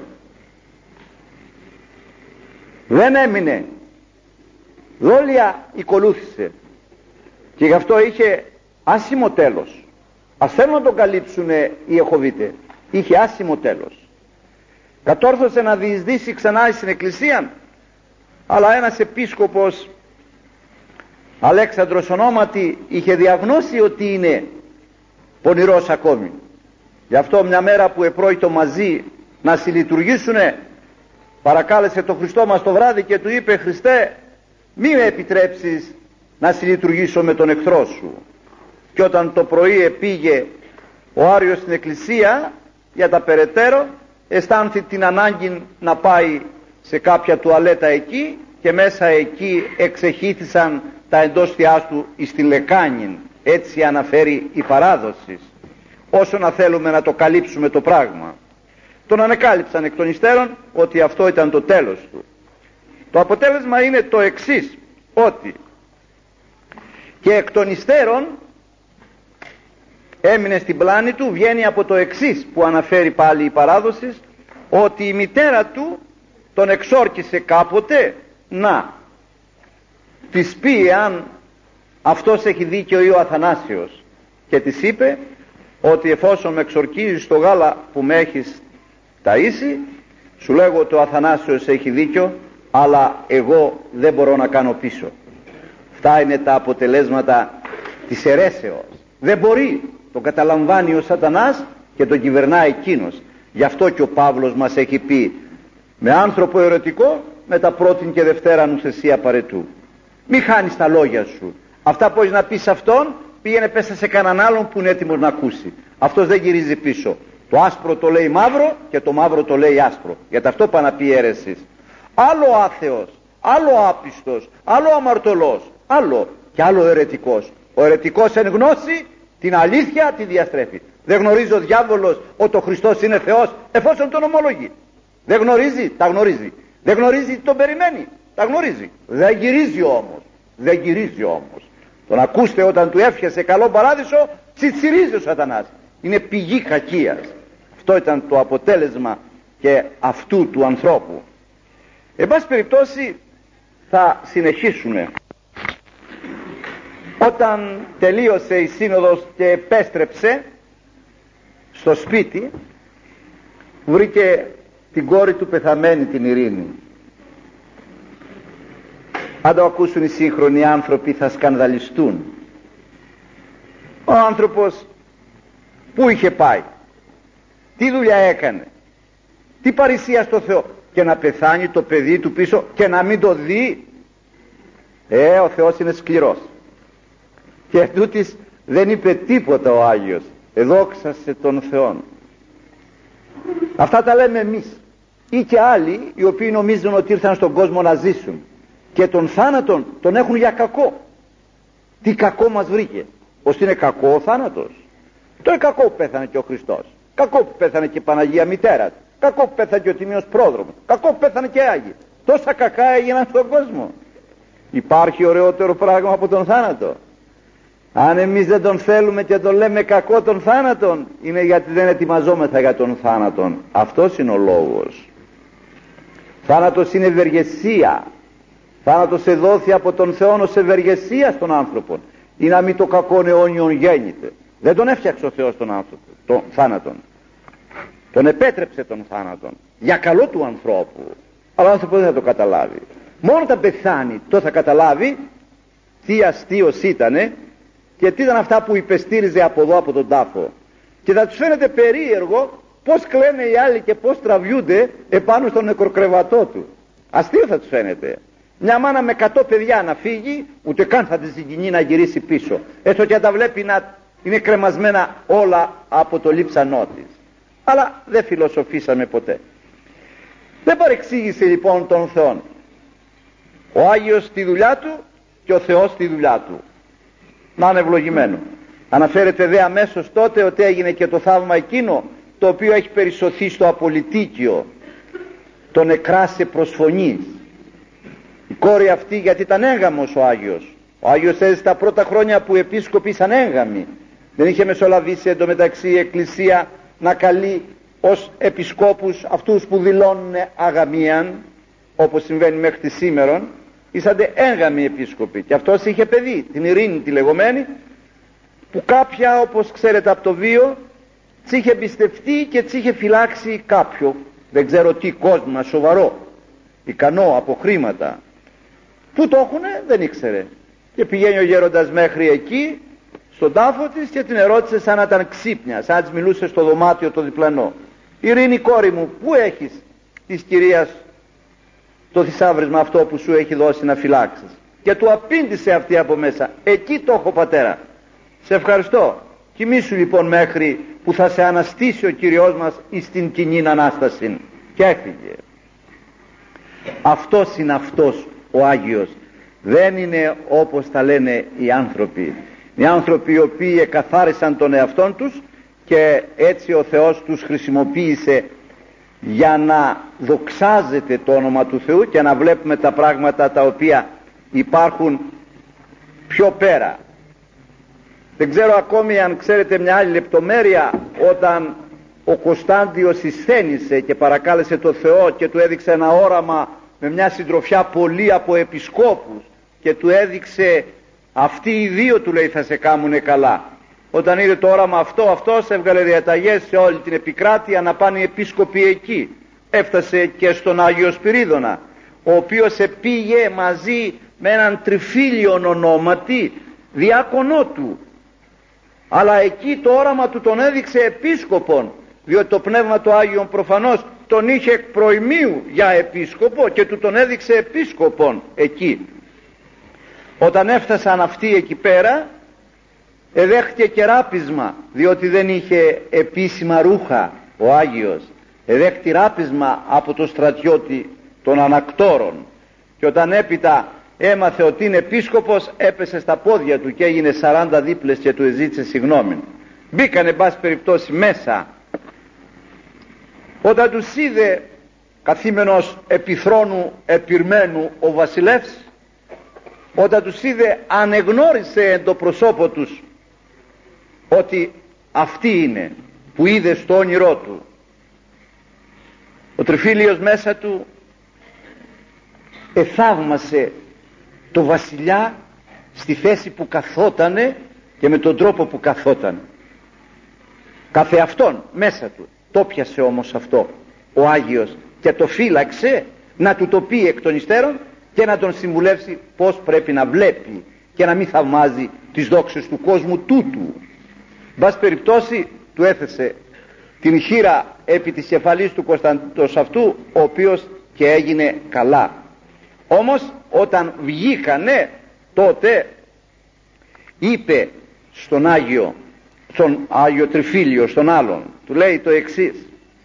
A: δεν έμεινε, δόλια οικολούθησε και γι' αυτό είχε άσημο τέλος. Ας θέλουν να τον καλύψουν οι Εχωβίτε, είχε άσημο τέλος. Κατόρθωσε να διεισδύσει ξανά στην εκκλησία, αλλά ένας επίσκοπος, Αλέξανδρος ονόματι, είχε διαγνώσει ότι είναι πονηρός ακόμη. Γι' αυτό μια μέρα που επρόκειτο μαζί να συλλειτουργήσουνε, παρακάλεσε τον Χριστό μας το βράδυ και του είπε: Χριστέ, μη με επιτρέψεις να συλλειτουργήσω με τον εχθρό σου. Και όταν το πρωί πήγε ο Άριος στην εκκλησία για τα περαιτέρω, αισθάνθη την ανάγκη να πάει σε κάποια τουαλέτα εκεί και μέσα εκεί εξεχύθησαν τα εντόστια του εις τη λεκάνη. Έτσι αναφέρει η παράδοση, όσο να θέλουμε να το καλύψουμε το πράγμα. Τον ανακάλυψαν εκ των υστέρων ότι αυτό ήταν το τέλος του. Το αποτέλεσμα είναι το εξής, ότι και εκ των υστέρων έμεινε στην πλάνη του, βγαίνει από το εξής που αναφέρει πάλι η παράδοση, ότι η μητέρα του τον εξόρκησε κάποτε να της πει αν αυτός έχει δίκιο ή ο Αθανάσιος, και της είπε ότι εφόσον με εξορκίζεις το γάλα που με έχεις ταΐσει, σου λέγω ότι ο Αθανάσιος έχει δίκιο, αλλά εγώ δεν μπορώ να κάνω πίσω. Αυτά είναι τα αποτελέσματα της αιρέσεως. Δεν μπορεί, το καταλαμβάνει ο Σατανάς και τον κυβερνά εκείνος. Γι' αυτό και ο Παύλος μας έχει πει με άνθρωπο ερωτικό με τα πρώτη και δευτέρα νουθεσία παρετού. Μη χάνεις τα λόγια σου. Αυτά που έχεις να πεις αυτόν, πήγαινε πέσα σε κανέναν άλλον που είναι έτοιμος να ακούσει. Αυτός δεν γυρίζει πίσω. Το άσπρο το λέει μαύρο και το μαύρο το λέει άσπρο. Γιατί αυτό πάνε να πει αίρεσης. Άλλο άθεος, άλλο άπιστος, άλλο αμαρτωλός, άλλο και άλλο αιρετικός. Ο αιρετικός εν γνώση την αλήθεια τη διαστρέφει. Δεν γνωρίζει ο διάβολος ότι ο Χριστός είναι Θεός εφόσον τον ομολογεί. Δεν γνωρίζει, τα γνωρίζει. Δεν γνωρίζει, τον περιμένει, τα γνωρίζει. Δεν γυρίζει όμως, δεν γυρίζει όμως. Τον ακούστε όταν του έφτιασε καλό παράδεισο, τσιτσιρίζει ο Σατανάς. Είναι πηγή κακίας. Αυτό ήταν το αποτέλεσμα και αυτού του ανθρώπου. Εν πάση περιπτώσει θα συνεχίσουμε. Όταν τελείωσε η σύνοδος και επέστρεψε στο σπίτι, βρήκε την κόρη του πεθαμένη, την Ειρήνη. Αν το ακούσουν οι σύγχρονοι άνθρωποι θα σκανδαλιστούν. Ο άνθρωπος πού είχε πάει, τι δουλειά έκανε, τι παρησία στο Θεό, και να πεθάνει το παιδί του πίσω και να μην το δει. Ε, ο Θεός είναι σκληρός. Και τούτης δεν είπε τίποτα ο Άγιος. Εδόξασε τον Θεόν. Αυτά τα λέμε εμείς ή και άλλοι οι οποίοι νομίζουν ότι ήρθαν στον κόσμο να ζήσουν και τον θάνατον τον έχουν για κακό. Τι κακό μας βρήκε? Ώστε είναι κακό ο θάνατος? Το είναι κακό που πέθανε και ο Χριστός, κακό που πέθανε και η Παναγία Μητέρα του, κακό που πέθανε και ο Τιμίος Πρόδρομος, κακό που πέθανε και οι Άγιοι. Τόσα κακά έγιναν στον κόσμο. Υπάρχει ωραιότερο πράγμα από τον θάνατο? Αν εμείς δεν τον θέλουμε και τον λέμε κακό τον θάνατον, είναι γιατί δεν ετοιμαζόμεθα για τον θάνατον. Αυτός είναι ο λόγος. Θάνατος είναι ευεργεσία. Θάνατος εδόθη από τον Θεό ως ευεργεσία στον άνθρωπο, ή να μην το κακόν αιώνιον γέννηται. Δεν τον έφτιαξε ο Θεός τον άνθρωπο, τον θάνατον. τον επέτρεψε τον θάνατον για καλό του ανθρώπου, αλλά ο άνθρωπος δεν θα το καταλάβει. Μόνο όταν πεθάνει το θα καταλάβει τι αστείος ήτανε και τι ήταν αυτά που υπεστήριζε από εδώ από τον τάφο, και θα τους φαίνεται περίεργο πως κλαίνε οι άλλοι και πως τραβιούνται επάνω στον νεκροκρεβατό του. Αστείο θα τους φαίνεται. Μια μάνα με εκατό παιδιά να φύγει, ούτε καν θα τη συγκινεί να γυρίσει πίσω, έστω και αν τα βλέπει να είναι κρεμασμένα όλα από το λείψανό της. Αλλά δεν φιλοσοφήσαμε ποτέ. Δεν παρεξήγησε λοιπόν τον Θεό. Ο Άγιος στη δουλειά του και ο Θεός στη δουλειά του. Να είναι ευλογημένο. Αναφέρεται δε αμέσως τότε ότι έγινε και το θαύμα εκείνο το οποίο έχει περισσωθεί στο απολυτίκιο, τον εκράσε προσφωνής. Η κόρη αυτή, γιατί ήταν έγγαμος ο Άγιος. Ο Άγιος έζησε τα πρώτα χρόνια που οι επίσκοποι ήσαν έγγαμοι. Δεν είχε μεσολαβήσει εντωμεταξύ η Εκκλησία να καλεί ως επισκόπους αυτούς που δηλώνουν αγαμίαν, όπως συμβαίνει μέχρι σήμερον. Ήσαντε έγγαμοι επίσκοποι, και αυτός είχε παιδί, την Ειρήνη τη λεγόμενη, που κάποια, όπως ξέρετε από το βίο, τσι είχε εμπιστευτεί και τσι είχε φυλάξει κάποιο, δεν ξέρω τι κόσμο σοβαρό, ικανό από χρήματα. Πού το έχουνε δεν ήξερε, και πηγαίνει ο γέροντας μέχρι εκεί στον τάφο της και την ερώτησε σαν να ήταν ξύπνια, σαν να της μιλούσε στο δωμάτιο το διπλανό. Ειρήνη κόρη μου, πού έχεις της κυρίας το θησάβρισμα αυτό που σου έχει δώσει να φυλάξεις? Και του απήντησε αυτή από μέσα, εκεί το έχω πατέρα, σε ευχαριστώ, κοιμήσου λοιπόν μέχρι που θα σε αναστήσει ο Κύριος μας εις την κοινήν Ανάσταση. Και έφυγε. Αυτός είναι αυτός ο Άγιος. Δεν είναι όπως τα λένε οι άνθρωποι. Οι άνθρωποι οι οποίοι εκαθάρισαν τον εαυτόν τους και έτσι ο Θεός τους χρησιμοποίησε για να δοξάζεται το όνομα του Θεού και να βλέπουμε τα πράγματα τα οποία υπάρχουν πιο πέρα. Δεν ξέρω ακόμη αν ξέρετε μια άλλη λεπτομέρεια, όταν ο Κωνσταντιος εισθένησε και παρακάλεσε το Θεό και του έδειξε ένα όραμα με μια συντροφιά πολλή από επισκόπους και του έδειξε αυτοί οι δύο, του λέει, θα σε κάμουνε καλά. Όταν είδε το όραμα αυτό, αυτός έβγαλε διαταγές σε όλη την επικράτεια να πάνε οι επίσκοποι εκεί. Έφτασε και στον Άγιο Σπυρίδωνα, ο οποίος επήγε μαζί με έναν τριφύλιον ονόματι διάκονό του, αλλά εκεί το όραμα του τον έδειξε επίσκοπον, διότι το Πνεύμα το Άγιον προφανώς τον είχε εκ προημίου για επίσκοπο και του τον έδειξε επίσκοπον εκεί. Όταν έφτασαν αυτοί εκεί πέρα, εδέχτηκε και ράπισμα, διότι δεν είχε επίσημα ρούχα ο Άγιος. Εδέχτη ράπισμα από το στρατιώτη των ανακτόρων, και όταν έπειτα έμαθε ότι είναι επίσκοπος, έπεσε στα πόδια του και έγινε σαράντα δίπλες και του εζήτησε συγγνώμη. Μπήκανε εν πάση περιπτώσει μέσα. Όταν τους είδε καθήμενος επί θρόνου επιρμένου ο βασιλεύς, όταν τους είδε ανεγνώρισε εν το προσώπο τους ότι αυτοί είναι που είδε στο όνειρό του. Ο τριφύλιος μέσα του εθαύμασε το βασιλιά στη θέση που καθότανε και με τον τρόπο που καθότανε. Καθε αυτόν μέσα του το πιασε όμως αυτό ο Άγιος και το φύλαξε να του το πει εκ των υστέρων και να τον συμβουλεύσει πως πρέπει να βλέπει και να μην θαυμάζει τις δόξες του κόσμου τούτου. Μπας περιπτώσει του έθεσε την χείρα επί της κεφαλής του Κωνσταντός αυτού, ο οποίος και έγινε καλά. Όμως όταν βγήκανε τότε είπε στον Άγιο, στον Άγιο Τριφύλιο, στον άλλον, του λέει το εξής: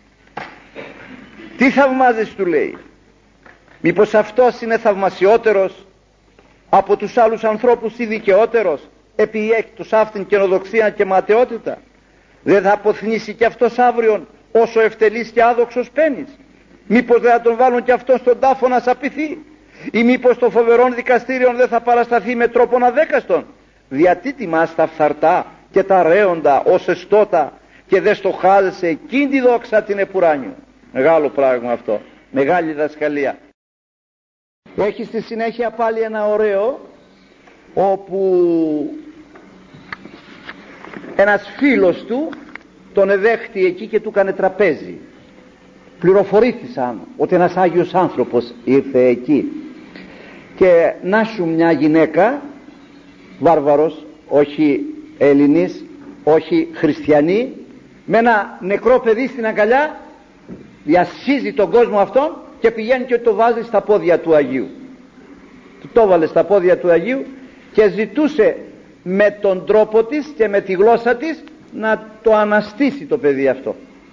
A: τι θαυμάζεις, του λέει, μήπως αυτός είναι θαυμασιότερος από τους άλλους ανθρώπους ή δικαιότερος, επειδή έχει τους αυτήν καινοδοξία και ματαιότητα? Δεν θα αποθνήσει και αυτός αύριον όσο ευτελής και άδοξος πένης? Μήπως δεν θα τον βάλουν και αυτόν στον τάφο να σαπηθεί? Ή μήπως το φοβερόν δικαστήριον δεν θα παρασταθεί με τρόπον αδέκαστον? Γιατί τιμάς τα φθαρτά και τα ρέοντα ως εστότα και δεν στοχάζεσαι εκείνη τη δόξα την επουράνιου? Μεγάλο πράγμα αυτό, μεγάλη δασκαλία. Έχει στη συνέχεια πάλι ένα ωραίο, όπου ένας φίλος του τον εδέχτη εκεί και του έκανε τραπέζι. Πληροφορήθησαν ότι ένας Άγιος άνθρωπος ήρθε εκεί. Και να σου μια γυναίκα, βάρβαρος, όχι Ελληνής, όχι χριστιανή, με ένα νεκρό παιδί στην αγκαλιά, διασχίζει τον κόσμο αυτόν και πηγαίνει και το βάζει στα πόδια του Αγίου. Του το έβαλε στα πόδια του Αγίου και ζητούσε με τον τρόπο της και με τη γλώσσα της να το αναστήσει το παιδί αυτό.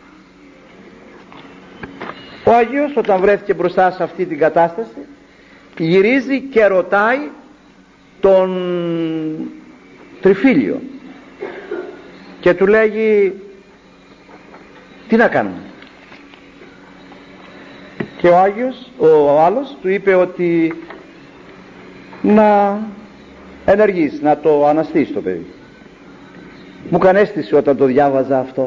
A: Ο Άγιος, όταν βρέθηκε μπροστά σε αυτή την κατάσταση, γυρίζει και ρωτάει τον Τριφύλιο και του λέγει τι να κάνουμε. Και ο Άγιος, ο άλλος, του είπε ότι να ενεργείς, να το αναστήσει το παιδί. Μου έκανε αίσθηση όταν το διάβαζα αυτό.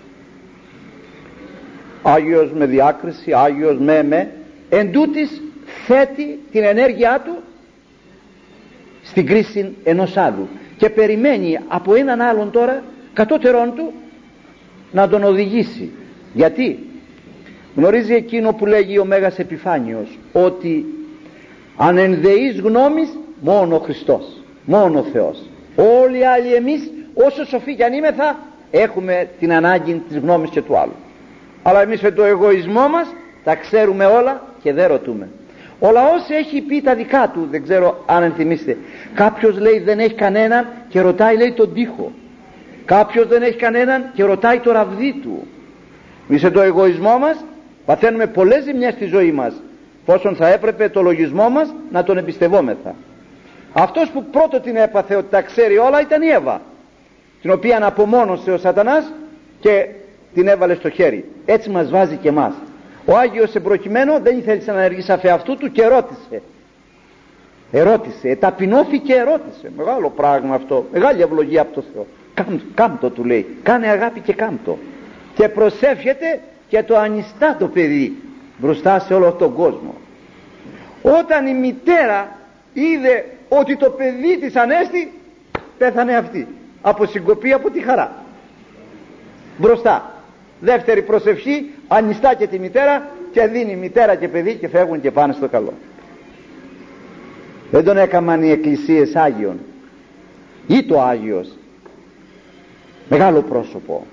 A: Άγιος με διάκριση, Άγιος με με, εν τούτης θέτει την ενέργειά του στην κρίση ενός άλλου και περιμένει από έναν άλλον τώρα κατώτερον του να τον οδηγήσει. Γιατί γνωρίζει εκείνο που λέγει ο Μέγας Επιφάνιος, ότι αν ενδεείς γνώμης μόνο ο Χριστός, μόνο ο Θεός. Όλοι οι άλλοι εμείς, όσο σοφοί κι αν είμεθα, έχουμε την ανάγκη της γνώμης και του άλλου. Αλλά εμείς με το εγωισμό μας τα ξέρουμε όλα και δεν ρωτούμε. Ο λαός έχει πει τα δικά του, δεν ξέρω αν ενθυμίστε. Κάποιος λέει δεν έχει κανέναν και ρωτάει, λέει, τον τοίχο. Κάποιος δεν έχει κανέναν και ρωτάει το ραβδί του. Εμείς με το εγωισμό μας παθαίνουμε πολλές ζημιές στη ζωή μας, πόσον θα έπρεπε το λογισμό μας να τον εμπιστευόμεθα. Αυτός που πρώτο την έπαθε ότι τα ξέρει όλα ήταν η Εύα, την οποία απομόνωσε ο Σατανάς και την έβαλε στο χέρι. Έτσι μας βάζει και εμάς. Ο Άγιος εμπροκειμένο δεν ήθελε να ενεργήσει αφ' αυτού του και ρώτησε. Ερώτησε, ταπεινώθηκε, ερώτησε. Μεγάλο πράγμα αυτό, μεγάλη ευλογία από το Θεό. Κάμ, κάμπτο του λέει, κάνε αγάπη και κάμπτο. Και προσεύχεται και το ανιστά το παιδί μπροστά σε όλο τον κόσμο. Όταν η μητέρα είδε ότι το παιδί της ανέστη, πέθανε αυτή από συγκοπή, από τη χαρά. Μπροστά. Δεύτερη προσευχή, ανιστά και τη μητέρα και δίνει μητέρα και παιδί και φεύγουν και πάνε στο καλό. Δεν τον έκαναν οι εκκλησίες Άγιον ή το Άγιος, μεγάλο πρόσωπο.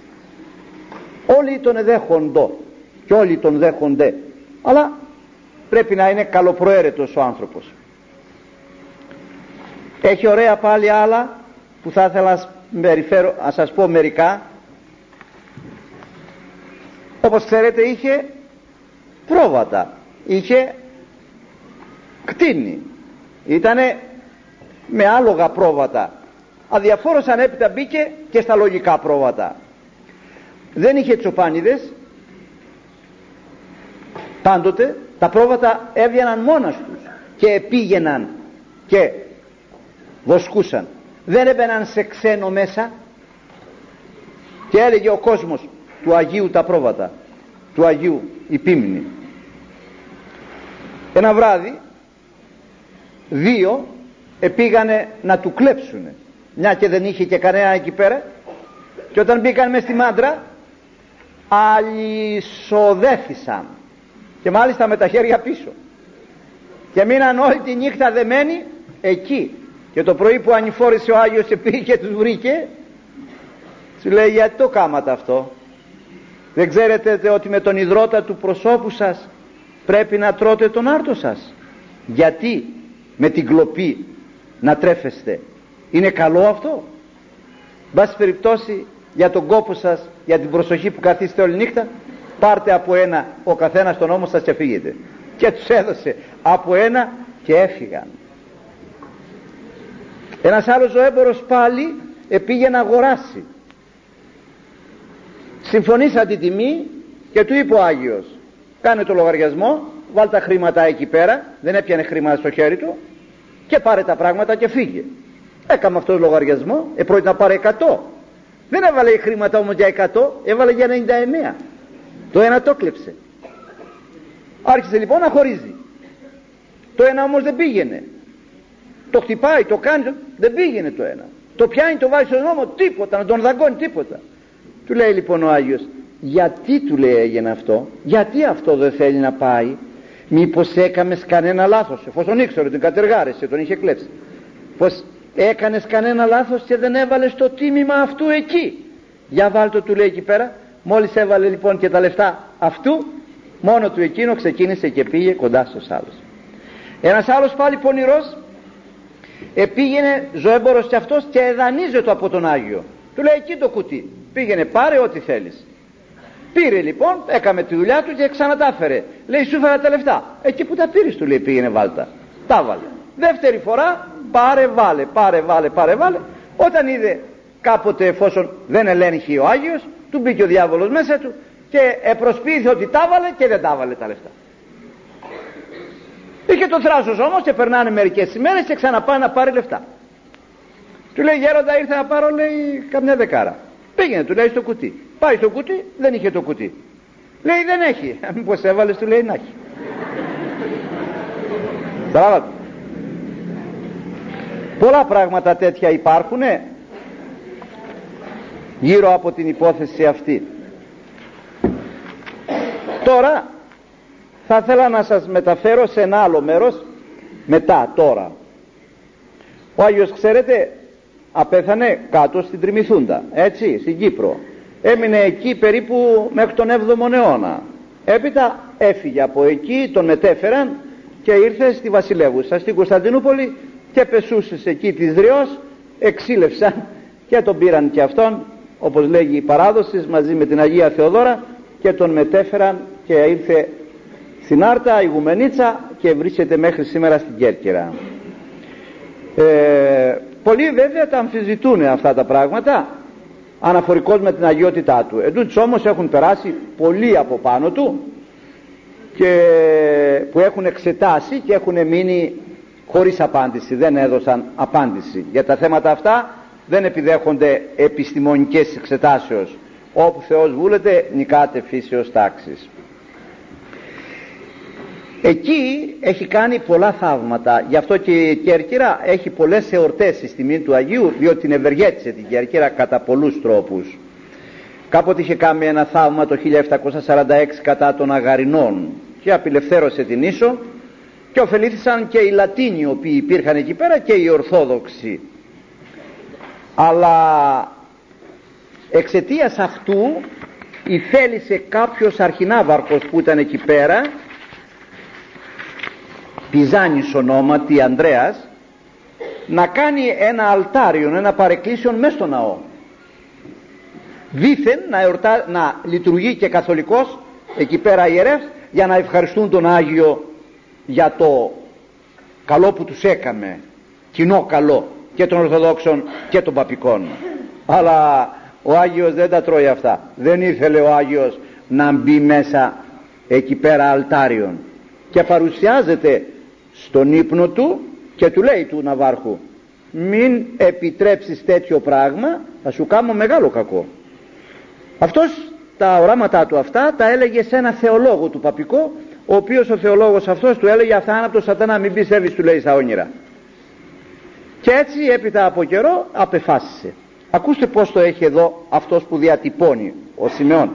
A: Όλοι τον εδέχοντο και όλοι τον δέχονται, αλλά πρέπει να είναι καλοπροαίρετος ο άνθρωπος. Έχει ωραία πάλι άλλα που θα ήθελα να σας πω μερικά. Όπως ξέρετε είχε πρόβατα, είχε κτίνη, ήτανε με άλογα πρόβατα. Αδιαφόρος ανέπειτα μπήκε και στα λογικά πρόβατα. Δεν είχε τσοπάνιδες. Πάντοτε τα πρόβατα έβγαιναν μόνα τους και πήγαιναν και βοσκούσαν. Δεν έμπαιναν σε ξένο μέσα. Και έλεγε ο κόσμος του Αγίου τα πρόβατα, του Αγίου η πίμνη. Ένα βράδυ δύο επήγανε να του κλέψουνε, μια και δεν είχε και κανένα εκεί πέρα, και όταν μπήκαν μες στη μάντρα αλυσοδέθησαν και μάλιστα με τα χέρια πίσω και μείναν όλη τη νύχτα δεμένοι εκεί. Και το πρωί που ανηφόρησε ο Άγιος και πήγε και τους βρήκε, του λέει, γιατί το κάματε αυτό? Δεν ξέρετε ότι με τον ιδρώτα του προσώπου σας πρέπει να τρώτε τον άρτο σας? Γιατί με την κλοπή να τρέφεστε? Είναι καλό αυτό? Μπας περιπτώσει, για τον κόπο σας, για την προσοχή που καθίστε όλη νύχτα, πάρτε από ένα ο καθένας τον ώμο σας και φύγετε. Και τους έδωσε από ένα και έφυγαν. Ένας άλλος ο έμπορος πάλι επήγε να αγοράσει. Συμφωνήσαν την τιμή και του είπε ο Άγιος, κάνε το λογαριασμό, βάλ τα χρήματα εκεί πέρα, δεν έπιανε χρήματα στο χέρι του, και πάρε τα πράγματα και φύγε. Έκαμε αυτό το λογαριασμό, επρόκειται να πάρει εκατό. Δεν έβαλε χρήματα όμως για εκατό, έβαλε για ενενήντα εννέα. Το ένα το κλέψε. Άρχισε λοιπόν να χωρίζει. Το ένα όμως δεν πήγαινε. Το χτυπάει, το κάνει, δεν πήγαινε το ένα. Το πιάνει, το βάζει στον νόμο, τίποτα, να τον δαγκώνει, τίποτα. Του λέει λοιπόν ο Άγιος, γιατί, του λέει, έγινε αυτό, γιατί αυτό δεν θέλει να πάει? Μήπως έκαμες κανένα λάθος? Εφόσον ήξερε ότι τον κατεργάρεσε, τον είχε κλέψει. Πως έκανες κανένα λάθος και δεν έβαλες το τίμημα αυτού εκεί? Για βάλτο, του λέει, εκεί πέρα. Μόλις έβαλε λοιπόν και τα λεφτά αυτού, μόνο του εκείνο ξεκίνησε και πήγε κοντά στους άλλους. Ένας άλλος πάλι πονηρός επήγαινε ζωέμπορος κι αυτός και εδανίζεται από τον Άγιο. Του λέει, εκεί το κουτί, πήγαινε πάρε ό,τι θέλεις. Πήρε λοιπόν, έκαμε τη δουλειά του και ξανατάφερε. Λέει, σου φέρα τα λεφτά. Εκεί που τα πήρες, του λέει, πήγαινε βάλτα. Τα βάλε. Δεύτερη φορά πάρε βάλε, πάρε βάλε, πάρε βάλε. Όταν είδε κάποτε, εφόσον δεν ελέγχει ο Άγιος, του μπήκε ο διάβολος μέσα του και προσποιήθηκε ότι τα βάλε και δεν τα βάλε τα λεφτά. Είχε το θράσος όμως και περνάνε μερικές ημέρες και ξαναπάει να πάρει λεφτά. Του λέει, γέροντα, ήρθα να πάρω, λέει, καμιά δεκάρα. Πήγαινε, του λέει, στο κουτί. Πάει στο κουτί, δεν είχε το κουτί. Λέει, δεν έχει. Μήπως έβαλες, του λέει, να έχει. Καταλάβατε. Πολλά πράγματα τέτοια υπάρχουν γύρω από την υπόθεση αυτή. Τώρα θα ήθελα να σας μεταφέρω σε ένα άλλο μέρος μετά, τώρα. Ο Άγιος, ξέρετε, απέθανε κάτω στην Τριμηθούντα, έτσι, στην Κύπρο. Έμεινε εκεί περίπου μέχρι τον έβδομο αιώνα. Έπειτα έφυγε από εκεί, τον μετέφεραν και ήρθε στη Βασιλεύουσα, στην Κωνσταντινούπολη, και πεσούσες εκεί της Δριός, εξήλευσαν και τον πήραν και αυτόν, όπως λέγει η παράδοση, μαζί με την Αγία Θεοδόρα, και τον μετέφεραν και ήρθε στην Άρτα, ηγουμενίτσα, και βρίσκεται μέχρι σήμερα στην Κέρκυρα. Ε, πολλοί βέβαια τα αμφισβητούν αυτά τα πράγματα αναφορικώς με την αγιότητά του. Εντούτοις όμως έχουν περάσει πολλοί από πάνω του και που έχουν εξετάσει και έχουν μείνει χωρίς απάντηση, δεν έδωσαν απάντηση. Για τα θέματα αυτά δεν επιδέχονται επιστημονικές εξετάσεως. Όπου Θεός βούλεται, νικάται φύσεως τάξης. Εκεί έχει κάνει πολλά θαύματα. Γι' αυτό και η Κέρκυρα έχει πολλές εορτές στη τιμή του Αγίου, διότι την ευεργέτησε την Κέρκυρα κατά πολλούς τρόπους. Κάποτε είχε κάνει ένα θαύμα το χίλια επτακόσια σαράντα έξι κατά των Αγαρινών και απελευθέρωσε την Ίσο, και ωφελήθησαν και οι Λατίνοι οι οποίοι υπήρχαν εκεί πέρα και οι Ορθόδοξοι. Αλλά εξαιτίας αυτού ηθέλησε κάποιος αρχινάβαρχος που ήταν εκεί πέρα, Πιζάνης ονόματι, Ανδρέας, να κάνει ένα αλτάριο, ένα παρεκκλήσιον μέσα στο ναό, δήθεν να, εορτά, να λειτουργεί και καθολικός εκεί πέρα ιερεύς, για να ευχαριστούν τον Άγιο για το καλό που τους έκαμε, κοινό καλό και των Ορθοδόξων και των Παπικών. Αλλά ο Άγιος δεν τα τρώει αυτά. Δεν ήθελε ο Άγιος να μπει μέσα εκεί πέρα αλτάριον, και παρουσιάζεται στον ύπνο του και του λέει του ναυάρχου, μην επιτρέψεις τέτοιο πράγμα, θα σου κάνω μεγάλο κακό. Αυτός τα οράματά του αυτά τα έλεγε σε ένα θεολόγο του Παπικό, ο οποίος ο θεολόγος αυτός του έλεγε, αυτά είναι από τον σατανά, μην πιστεύεις, του λέει, στα όνειρα. Και έτσι έπειτα από καιρό απεφάσισε. Ακούστε πως το έχει εδώ αυτός που διατυπώνει, ο Σιμεών.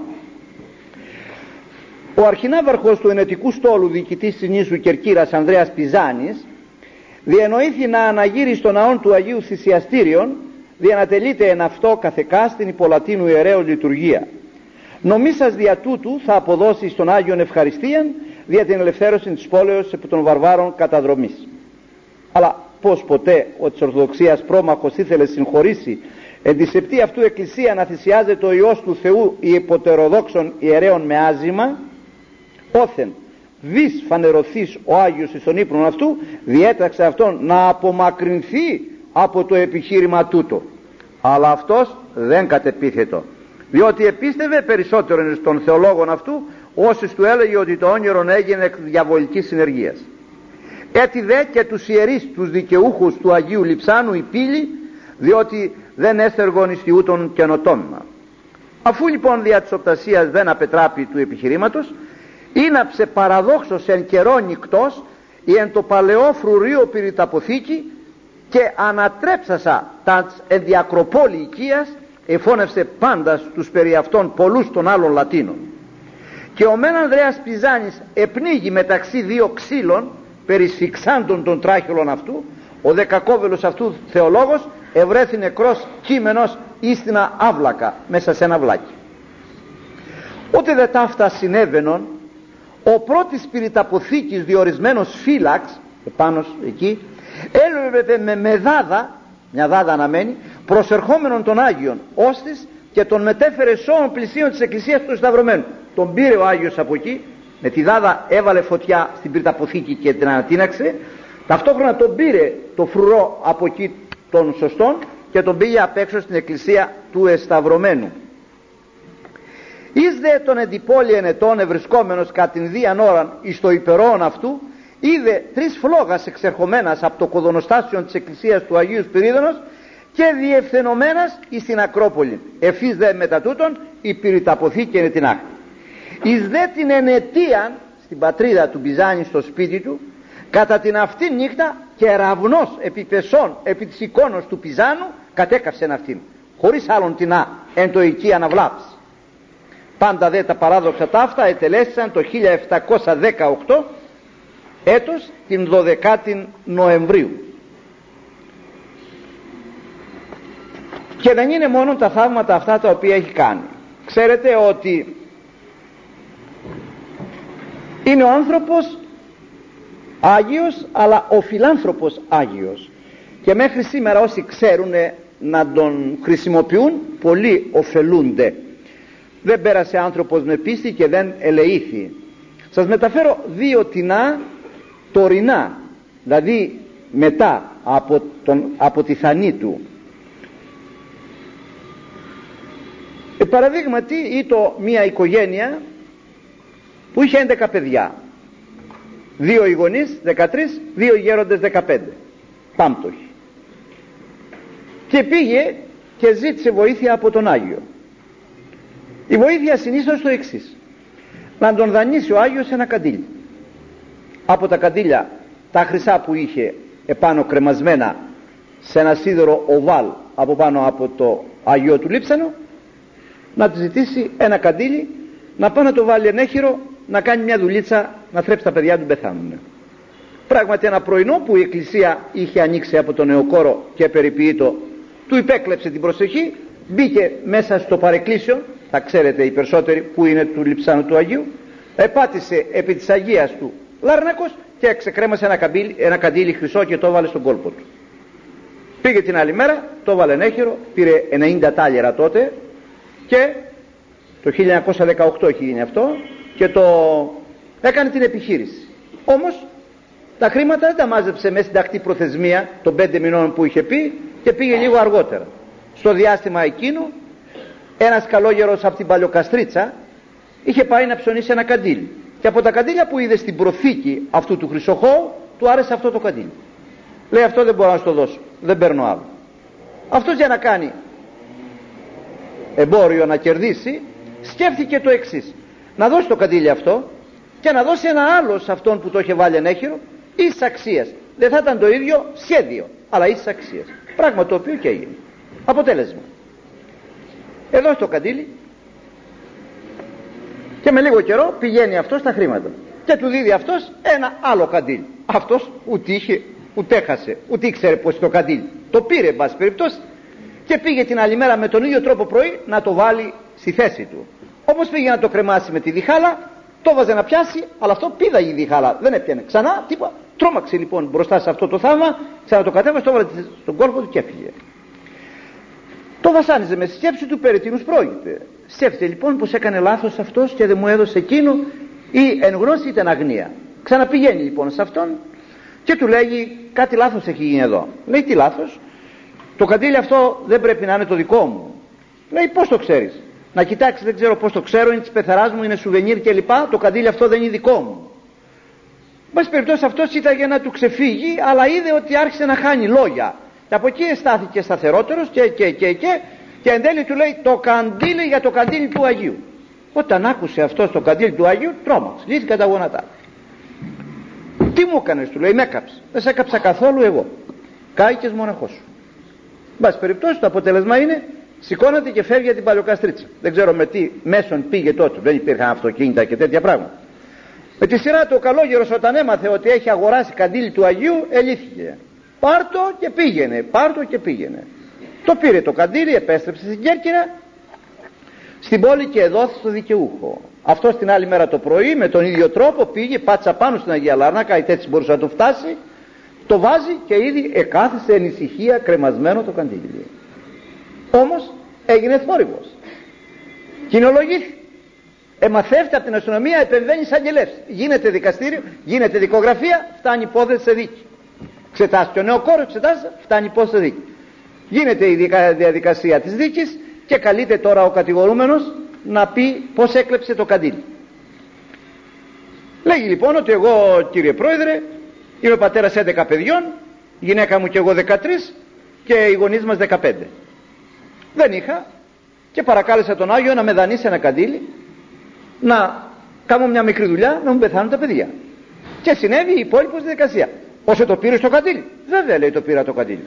A: Ο αρχινάβαρχος του ενετικού στόλου, διοικητής της νήσου Κερκύρας, Ανδρέας Πιζάνης, διενοήθη να αναγείρει στον ναόν του Αγίου Θυσιαστήριον, διανατελείται εν αυτό καθεκά στην υπολατίνου ιερέως λειτουργία. Νομίσας δια τούτου θα αποδώσει στον Άγιον ευχαριστίαν δια την ελευθέρωση της πόλεως επί των βαρβάρων καταδρομής. Αλλά πως ποτέ ο της Ορθοδοξίας πρόμαχος ήθελε συγχωρήσει εν τη σεπτή αυτού εκκλησία να θυσιάζεται ο Υιός του Θεού η υποτεροδόξων ιερέων με άζημα, όθεν δις φανερωθείς ο Άγιος εις τον ύπνον αυτού, διέταξε αυτόν να απομακρυνθεί από το επιχείρημα τούτο. Αλλά αυτός δεν κατεπίθετο, διότι επίστευε περισσότερο στον θεολόγων αυτού, όσοι του έλεγε ότι το όνειρον έγινε εκ διαβολικής συνεργίας. Έτσι δε και τους ιερείς, τους δικαιούχους του Αγίου Λειψάνου η πύλη, διότι δεν έστεργον εις τιούτον καινοτόμημα. Αφού λοιπόν δια της οπτασίας δεν απετράπει του επιχειρήματος, ήναψε παραδόξως εν καιρό νυκτός ή εν το παλαιό φρουρίο πυρηταποθήκη, και ανατρέψασα τα εν διακροπόλη οικίας εφώνευσε πάντα στους περί αυτών πολλούς των άλλων Λατίνων. Και ο μεν Ανδρέας Πιζάνης επνίγει μεταξύ δύο ξύλων περί σφιξάντων των τράχυλων αυτού, ο δε κακόβελος αυτού θεολόγος ευρέθη νεκρός κείμενος ίστινα άβλακα μέσα σε ένα βλάκι. Ούτε δε ταύτα συνέβαινον, ο πρώτης πυρηταποθήκης διορισμένος φύλαξ επάνω εκεί έλαβε με μεδάδα, μια δάδα αναμένει, προσερχόμενον των Άγιων όστις και τον μετέφερε σώων πλησίων της εκκλησίας του Σταυρωμένου. Τον πήρε ο Άγιος από εκεί, με τη δάδα έβαλε φωτιά στην πυρηταποθήκη και την ανατείναξε, ταυτόχρονα τον πήρε το φρουρό από εκεί των σωστών και τον πήγε απ' έξω στην εκκλησία του Εσταυρωμένου. Εις δε τον εντυπώλιεν ετών ευρισκόμενος κατ' την δίαν ώραν εις το υπερόν αυτού, είδε τρεις φλόγας εξερχομένας από το κοδονοστάσιο της εκκλησίας του Αγίου Σπυρίδωνος και διευθενωμένας εις την Ακρόπολη. Εφής δε μετά τούτον η πυρηταποθήκη είναι την άκρη. Εις δε την ενετίαν στην πατρίδα του Μπιζάνη στο σπίτι του, κατά την αυτήν νύχτα κεραυνός επί πεσών επί της εικόνος του Πιζάνου κατέκαυσεν αυτήν, χωρίς άλλον τεινά εν το εκεί αναβλάψη. Πάντα δε τα παράδοξα ταύτα ετελέστησαν το χίλια επτακόσια δεκαοκτώ έτος την δωδεκάτη Νοεμβρίου. Και δεν είναι μόνο τα θαύματα αυτά τα οποία έχει κάνει. Ξέρετε ότι είναι ο άνθρωπος Άγιος, αλλά ο φιλάνθρωπος Άγιος, και μέχρι σήμερα όσοι ξέρουν να τον χρησιμοποιούν πολλοί ωφελούνται. Δεν πέρασε άνθρωπος με πίστη και δεν ελεήθη. Σας μεταφέρω δύο τεινά τωρινά, δηλαδή μετά από, τον, από τη θανή του. Ε, παραδείγματι ήτο μια οικογένεια που είχε έντεκα παιδιά, δύο οι γονείς δεκατρία, δύο οι γέροντες δεκαπέντε, πάμπτωχοι, και πήγε και ζήτησε βοήθεια από τον Άγιο. Η βοήθεια συνήθως το εξής: να τον δανείσει ο Άγιος ένα καντήλι. Από τα καντήλια τα χρυσά που είχε επάνω κρεμασμένα σε ένα σίδερο οβάλ από πάνω από το Αγίο του Λείψανο, να του ζητήσει ένα καντήλι, να πάει να το βάλει ενέχειρο, να κάνει μια δουλίτσα, να θρέψει τα παιδιά του πεθάνουν. Πράγματι ένα πρωινό που η εκκλησία είχε ανοίξει από τον νεοκόρο και περιποιήτο, του υπέκλεψε την προσοχή, μπήκε μέσα στο παρεκκλήσιο, θα ξέρετε οι περισσότεροι που είναι του Λειψάνου του Αγίου, επάτησε επί της Αγίας του Λάρνακος και ξεκρέμασε ένα, καμπύλι, ένα καντήλι χρυσό και το έβαλε στον κόλπο του. Πήγε την άλλη μέρα, το έβαλε ενέχειρο, πήρε ενενήντα τάλιερα τότε, και το χίλια εννιακόσια δεκαοκτώ έχει γίνει αυτό, και το έκανε την επιχείρηση. Όμως τα χρήματα δεν τα μάζεψε μέσα στην τακτή προθεσμία των πέντε μηνών που είχε πει, και πήγε λίγο αργότερα. Στο διάστημα εκείνο ένας καλόγερος από την Παλαιοκαστρίτσα είχε πάει να ψωνίσει ένα καντήλι, και από τα καντήλια που είδε στην προθήκη αυτού του χρυσοχώου του άρεσε αυτό το καντήλι. Λέει, αυτό δεν μπορώ να σου το δώσω, δεν παίρνω άλλο. Αυτός για να κάνει εμπόριο, να κερδίσει, σκέφτηκε το εξής: να δώσει το καντήλι αυτό και να δώσει ένα άλλο σε αυτόν που το είχε βάλει ενέχειρο, ίσης αξίας. Δεν θα ήταν το ίδιο σχέδιο, αλλά ίσης αξίας. Πράγμα το οποίο και έγινε. Αποτέλεσμα: εδώ στο καντήλι, και με λίγο καιρό πηγαίνει αυτός στα χρήματα και του δίδει αυτός ένα άλλο καντήλι. Αυτός ούτε είχε, ούτε έχασε, ούτε ήξερε πως το καντήλι. Το πήρε εν πάση περιπτώσει και πήγε την άλλη μέρα με τον ίδιο τρόπο πρωί να το βάλει στη θέση του. Όπως πήγε να το κρεμάσει με τη διχάλα, το βάζε να πιάσει, αλλά αυτό πήδαγε η διχάλα, δεν έπιανε ξανά τίποτα. Τρόμαξε λοιπόν μπροστά σε αυτό το θαύμα, ξανά το κατέβασε, το βάλε στον κόλπο του και έφυγε. Το βασάνιζε με σκέψη του περί τίνους πρόκειται. Σκέφτεται λοιπόν πως έκανε λάθος αυτός και δεν μου έδωσε εκείνο, ή εν γνώση είτε εν αγνία. Ξαναπηγαίνει λοιπόν σε αυτόν και του λέγει, κάτι λάθος έχει γίνει εδώ. Λέει, τι λάθος? Το καντήλι αυτό δεν πρέπει να είναι το δικό μου. Λέει, πώς το ξέρεις? Να κοιτάξεις, δεν ξέρω πώς το ξέρω, είναι της πεθαράς μου, είναι σουβενίρ κλπ. Το καντήλι αυτό δεν είναι δικό μου. Μπας περιπτώσει αυτός ήταν για να του ξεφύγει, αλλά είδε ότι άρχισε να χάνει λόγια. Και από εκεί αισθάθηκε σταθερότερος και και και και και εν τέλει του λέει, το καντήλι για το καντήλι του Αγίου. Όταν άκουσε αυτό το καντήλι του Αγίου, τρόμαξε, λύθηκε τα γόνατά. Τι μου έκανες, του λέει, με έκαψε. Δεν σε έκαψα καθόλου εγώ. Κάηκες μοναχός σου. Μπας περιπτώσει το αποτέλεσμα είναι σηκώνεται και φεύγει για την Παλαιοκαστρίτσα. Δεν ξέρω με τι μέσον πήγε τότε, δεν υπήρχαν αυτοκίνητα και τέτοια πράγματα. Με τη σειρά του ο καλόγερος όταν έμαθε ότι έχει αγοράσει καντήλι του Αγίου, ελήφθηκε. Πάρτο και πήγαινε, πάρτο και πήγαινε. Το πήρε το καντήλι, επέστρεψε στην Κέρκυρα, στην πόλη και εδόθη στο δικαιούχο. Αυτό την άλλη μέρα το πρωί με τον ίδιο τρόπο πήγε, πάτσα πάνω στην Αγία Λάρνακα, ή έτσι μπορούσε να το φτάσει, το βάζει και ήδη εκάθισε εν ησυχία κρεμασμένο το καντήλι. Όμως έγινε θόρυβος, κοινολογήθηκε, εμαθεύεται από την αστυνομία, επεμβαίνει σαν γελεύς. Γίνεται δικαστήριο, γίνεται δικογραφία, φτάνει υπόθεση σε δίκη. Εξετάστηκε ο νεοκόρος, εξετάστηκε, φτάνει υπόθεση σε δίκη. Γίνεται η διαδικασία της δίκης και καλείται τώρα ο κατηγορούμενος να πει πως έκλεψε το καντήλι. Λέγει λοιπόν ότι εγώ, κύριε Πρόεδρε, είμαι πατέρας έντεκα παιδιών, η γυναίκα μου και εγώ δεκατρείς και οι γονείς μας δεκαπέντε. Δεν είχα και παρακάλεσα τον Άγιο να με δανείσει ένα καντήλι, να κάνω μια μικρή δουλειά, να μου πεθάνουν τα παιδιά. Και συνέβη η υπόλοιπη διαδικασία. Όσο το πήρε το καντήλι? Βέβαια, λέει, το πήρα το καντήλι.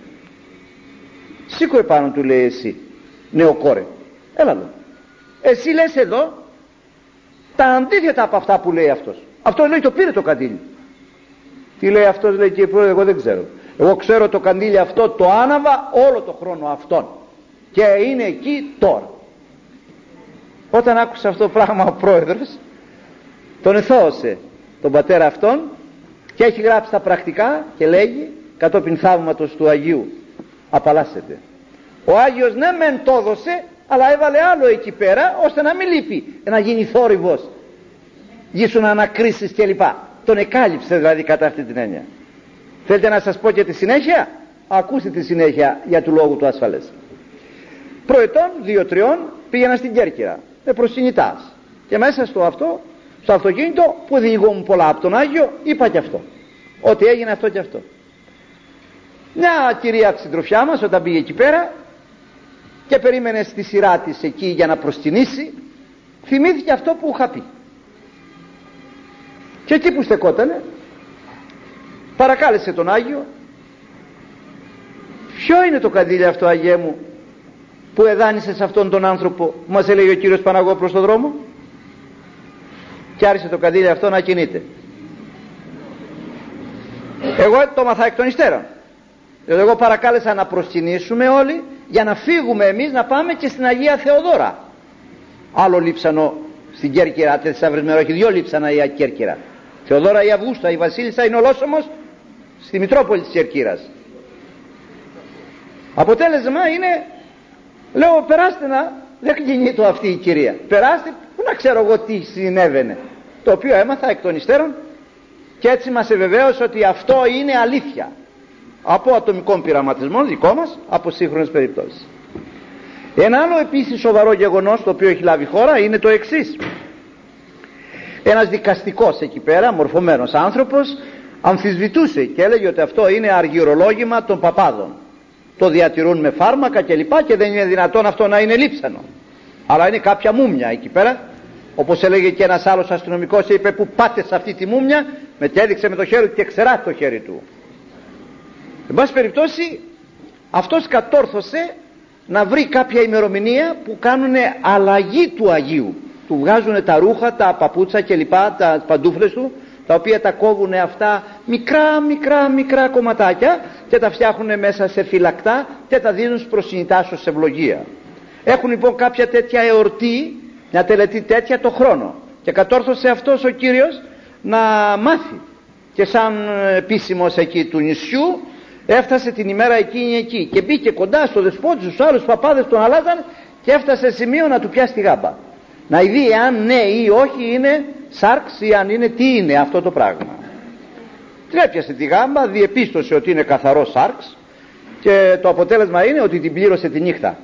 A: Σήκω επάνω του, λέει, εσύ νεοκόρε, έλα εδώ. Εσύ λες εδώ τα αντίθετα από αυτά που λέει αυτός. Αυτό, λέει, το πήρε το καντήλι. Τι λέει αυτός? Λέει, κύριε Πρόεδρε, εγώ δεν ξέρω. Εγώ ξέρω το καντήλι αυτό το άναβα όλο το χρόνο αυτόν και είναι εκεί τώρα. Όταν άκουσε αυτό το πράγμα ο πρόεδρος, τον εθώωσε τον πατέρα αυτόν και έχει γράψει τα πρακτικά και λέγει, κατόπιν θαύματος του Αγίου απαλλάσσεται. Ο Άγιος ναι μεν το έδωσε, αλλά έβαλε άλλο εκεί πέρα ώστε να μην λείπει, να γίνει θόρυβος, γίσουν ανακρίσεις κλπ. Τον εκάλυψε δηλαδή κατά αυτή την έννοια. Θέλετε να σας πω και τη συνέχεια? Ακούστε τη συνέχεια για του λόγου του ασφαλές. Προετών δύο-τριών πήγαινα στην Κέρκυρα με προσκυνητάς και μέσα στο αυτό, στο αυτοκίνητο που διηγούμουν πολλά από τον Άγιο, είπα και αυτό, ότι έγινε αυτό και αυτό. Μια κυρία της συντροφιά μας όταν πήγε εκεί πέρα και περίμενε στη σειρά της εκεί για να προσκυνήσει, θυμήθηκε αυτό που είχα πει και εκεί που στεκότανε παρακάλεσε τον Άγιο, ποιο είναι το καντήλι αυτό, Αγιέ μου, που εδάνησε σε αυτόν τον άνθρωπο που μας έλεγε ο κύριος Παναγόπουλος στον δρόμο? Και άρχισε το καντήλι αυτό να κινείται. Εγώ το μαθα εκ των υστέρων. Δηλαδή εγώ παρακάλεσα να προσκυνήσουμε όλοι για να φύγουμε εμείς να πάμε και στην Αγία Θεοδόρα. Άλλο λείψανο στην Κέρκυρα, τεσσάρες όχι δυο λείψανα η Κέρκυρα. Θεοδόρα η Αυγούστα, η Βασίλισσα είναι ολόσωμος στη Μητρόπολη της Κέρκυρας. Αποτέλεσμα είναι, λέω, περάστε να, δεν κινείται αυτή η κυρία, περάστε, που να ξέρω εγώ τι συνέβαινε, το οποίο έμαθα εκ των υστέρων και έτσι μας ευεβαίωσε ότι αυτό είναι αλήθεια από ατομικών πειραματισμών δικό μας, από σύγχρονες περιπτώσεις. Ένα άλλο επίσης σοβαρό γεγονός το οποίο έχει λάβει χώρα είναι το εξής. Ένας δικαστικός εκεί πέρα, μορφωμένος άνθρωπος, αμφισβητούσε και έλεγε ότι αυτό είναι αργυρολόγημα των παπάδων, το διατηρούν με φάρμακα κλπ και, και δεν είναι δυνατόν αυτό να είναι λείψανο, αλλά είναι κάποια μούμια εκεί πέρα, όπως έλεγε και ένας άλλος αστυνομικός, είπε που πάτε σε αυτή τη μούμια, με και έδειξε με το χέρι του και ξερά το χέρι του. Εν πάση περιπτώσει αυτός κατόρθωσε να βρει κάποια ημερομηνία που κάνουν αλλαγή του Αγίου, του βγάζουν τα ρούχα, τα παπούτσα κλπ, τα παντούφλες του, τα οποία τα κόβουν αυτά μικρά μικρά μικρά κομματάκια και τα φτιάχνουν μέσα σε φυλακτά και τα δίνουν στους προσκυνητάς σε ευλογία. Έχουν λοιπόν κάποια τέτοια εορτή, μια τελετή τέτοια το χρόνο, και κατόρθωσε αυτός ο Κύριος να μάθει και σαν επίσημος εκεί του νησιού έφτασε την ημέρα εκείνη εκεί και μπήκε κοντά στο δεσπότη, στους άλλους παπάδες τον αλλάζαν και έφτασε σε σημείο να του πιάσει τη γάμπα, να δει αν ναι ή όχι είναι σάρξ ή αν είναι τι είναι αυτό το πράγμα. Τρέπιασε τη γάμπα, διεπίστωσε ότι είναι καθαρό σάρξ και το αποτέλεσμα είναι ότι την πλήρωσε τη νύχτα.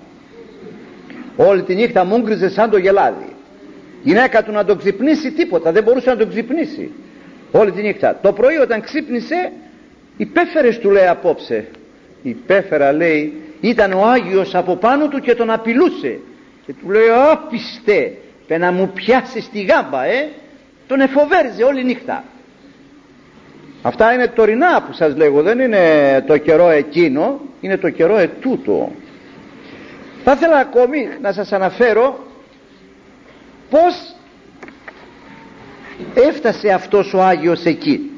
A: Όλη τη νύχτα μούγκριζε σαν το γελάδι. Η γυναίκα του να τον ξυπνήσει τίποτα, δεν μπορούσε να τον ξυπνήσει όλη τη νύχτα. Το πρωί όταν ξύπνησε, υπέφερες, του λέει απόψε. Υπέφερα, λέει, ήταν ο Άγιος από πάνω του και τον απειλούσε και του λέει, άπιστε, πε να μου πιάσεις τη γάμπα, ε. Τον εφοβέριζε όλη νύχτα. Αυτά είναι τωρινά που σας λέγω, δεν είναι το καιρό εκείνο, είναι το καιρό ετούτο. Θα ήθελα ακόμη να σας αναφέρω πώς έφτασε αυτός ο Άγιος εκεί.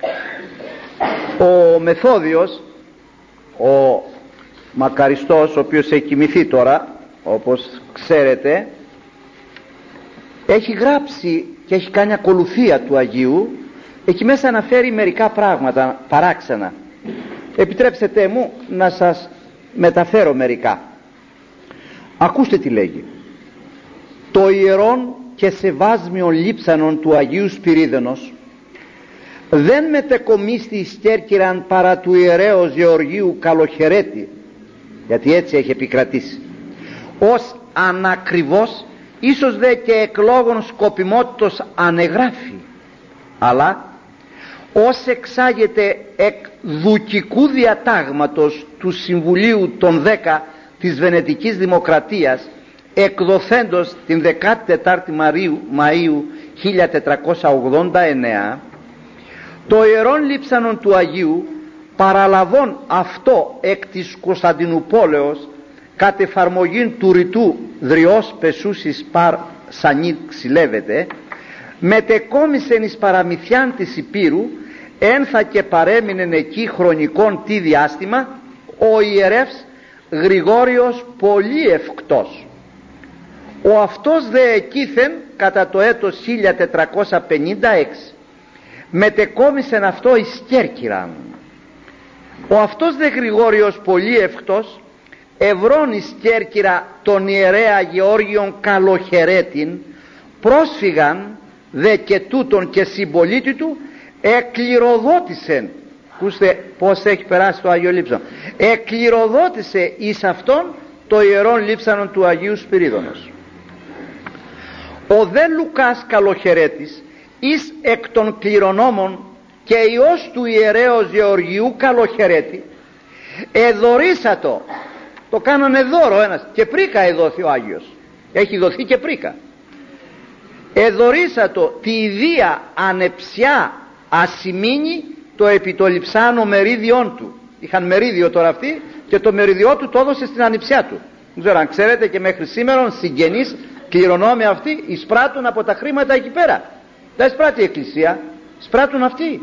A: Ο Μεθόδιος, ο μακαριστός, ο οποίος έχει κοιμηθεί τώρα, όπως ξέρετε, έχει γράψει και έχει κάνει ακολουθία του Αγίου. Εκεί μέσα αναφέρει μερικά πράγματα παράξενα. Επιτρέψτε μου να σας μεταφέρω μερικά. Ακούστε τι λέγει. Το ιερόν και σεβάσμιον λείψανον του Αγίου Σπυρίδωνος δεν μετεκομίστη εις Κέρκυραν παρά του ιερέως Γεωργίου Καλοχαιρέτη, γιατί έτσι έχει επικρατήσει, ως ανακριβώς, ίσως δε και εκλόγων σκοπιμότητος ανεγράφει, αλλά ως εξάγεται εκ δουκικού διατάγματος του Συμβουλίου των δέκα της Βενετικής Δημοκρατίας, εκδοθέντος την δεκατετάρτη Μαΐου χίλια τετρακόσια ογδόντα εννέα, το ιερόν λείψανον του Αγίου παραλαβών αυτό εκ της Κωνσταντινουπόλεως κατ' εφαρμογήν του ρητού δριός πεσούσης παρ σανί ξυλεύεται, μετεκόμισεν εις παραμυθιάν της Υπήρου, ένθα και παρέμεινεν εκεί χρονικών τι διάστημα ο ιερεύς Γρηγόριος πολύ ευκτός. Ο αυτός δε εκείθεν κατά το έτος χίλια τετρακόσια πενήντα έξι, μετεκόμισεν αυτό εις Κέρκυραν. Ο αυτός δε Γρηγόριος πολύ ευκτός ευρών εις Κέρκυρα τον ιερέα Γεώργιον Καλοχαιρέτην, πρόσφυγαν δε και τούτον και συμπολίτη του εκληροδότησεν. Ακούστε πως έχει περάσει το Άγιο Λείψανο. Εκληροδότησε εις αυτόν το ιερόν λείψανον του Αγίου Σπυρίδωνος. Ο δε Λουκάς Καλοχαιρέτης εις εκ των κληρονόμων και ιός του ιερέως Γεωργιού Καλοχαιρέτη εδωρήσατο, το κάνανε δώρο ένας, και πρίκα εδόθη ο Άγιος, έχει δοθεί και πρίκα, εδωρήσατο τη ιδία ανεψιά ασημίνη το επί το λειψάνο μερίδιόν του. Είχαν μερίδιο τώρα αυτοί και το μεριδιό του το έδωσε στην ανιψιά του. Δεν ξέρω αν ξέρετε, και μέχρι σήμερα συγγενείς κληρονόμοι αυτοί εισπράττουν από τα χρήματα εκεί πέρα. Δεν εισπράττει η Εκκλησία, εισπράττουν αυτοί.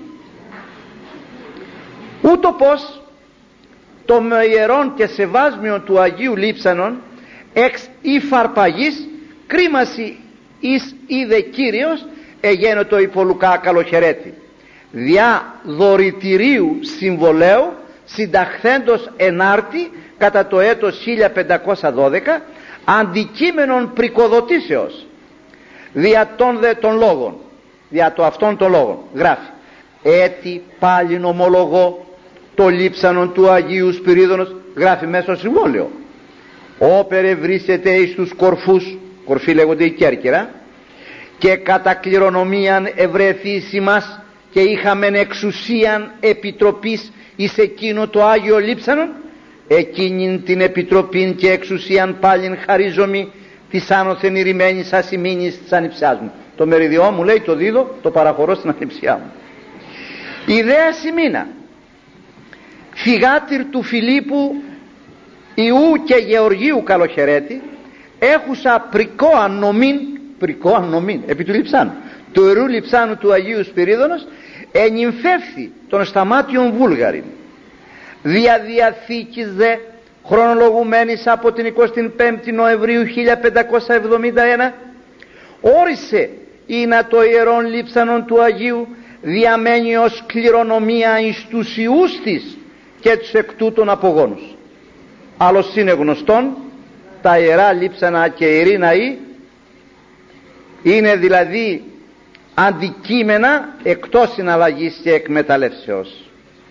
A: Ούτω πως το ιερόν και σεβάσμιον του Αγίου Λείψανον εξ υφαρπαγής κρίμαση εις είδε Κύριος εγένετο υπό Λουκά Καλοχαιρέτη, διά δωρητηρίου συμβολέου συνταχθέντος ενάρτη κατά το έτος χίλια πεντακόσια δώδεκα, αντικείμενον πρικοδοτήσεως δια των δε των λόγων, δια το αυτών των λόγων γράφει: έτι πάλιν ομολογώ το λείψανον του Αγίου Σπυρίδωνος, γράφει μέσα στο συμβόλαιο, όπερε βρίσκεται εις τους κορφούς, κορφή λέγονται η Κέρκυρα, και κατά κληρονομίαν ευρεθείς ημάς και είχαμεν εξουσίαν επιτροπής εις εκείνο το Άγιο Λείψανον, εκείνην την επιτροπήν και εξουσίαν πάλιν χαρίζομη της άνωθεν ηρημένης ασημίνης της ανιψιάς μου. Το μεριδιό μου, λέει, το δίδω, το παραχωρώ στην ανιψιά μου. Ιδέα σημείνα φυγάτηρ του Φιλίππου Ιού και Γεωργίου Καλοχαιρέτη, έχουσα πρικό ανομήν, πρικό ανομήν επί του λειψάνου, του ιερού λειψάνου του Αγίου Σπυρίδωνος, ενυμφεύθη των σταμάτιων Βούλγαριν. Δια διαθήκης δε χρονολογουμένης από την εικοστή πέμπτη Νοεμβρίου χίλια πεντακόσια εβδομήντα ένα, όρισε είναι το ιερόν λείψανον του Αγίου διαμένει ως κληρονομία εις τους ιούς της και τους εκ τούτων απογόνους. Άλλος είναι γνωστόν, τα ιερά λείψανα και ιεροί ναοί είναι δηλαδή αντικείμενα εκτός συναλλαγής και εκμεταλλεύσεως.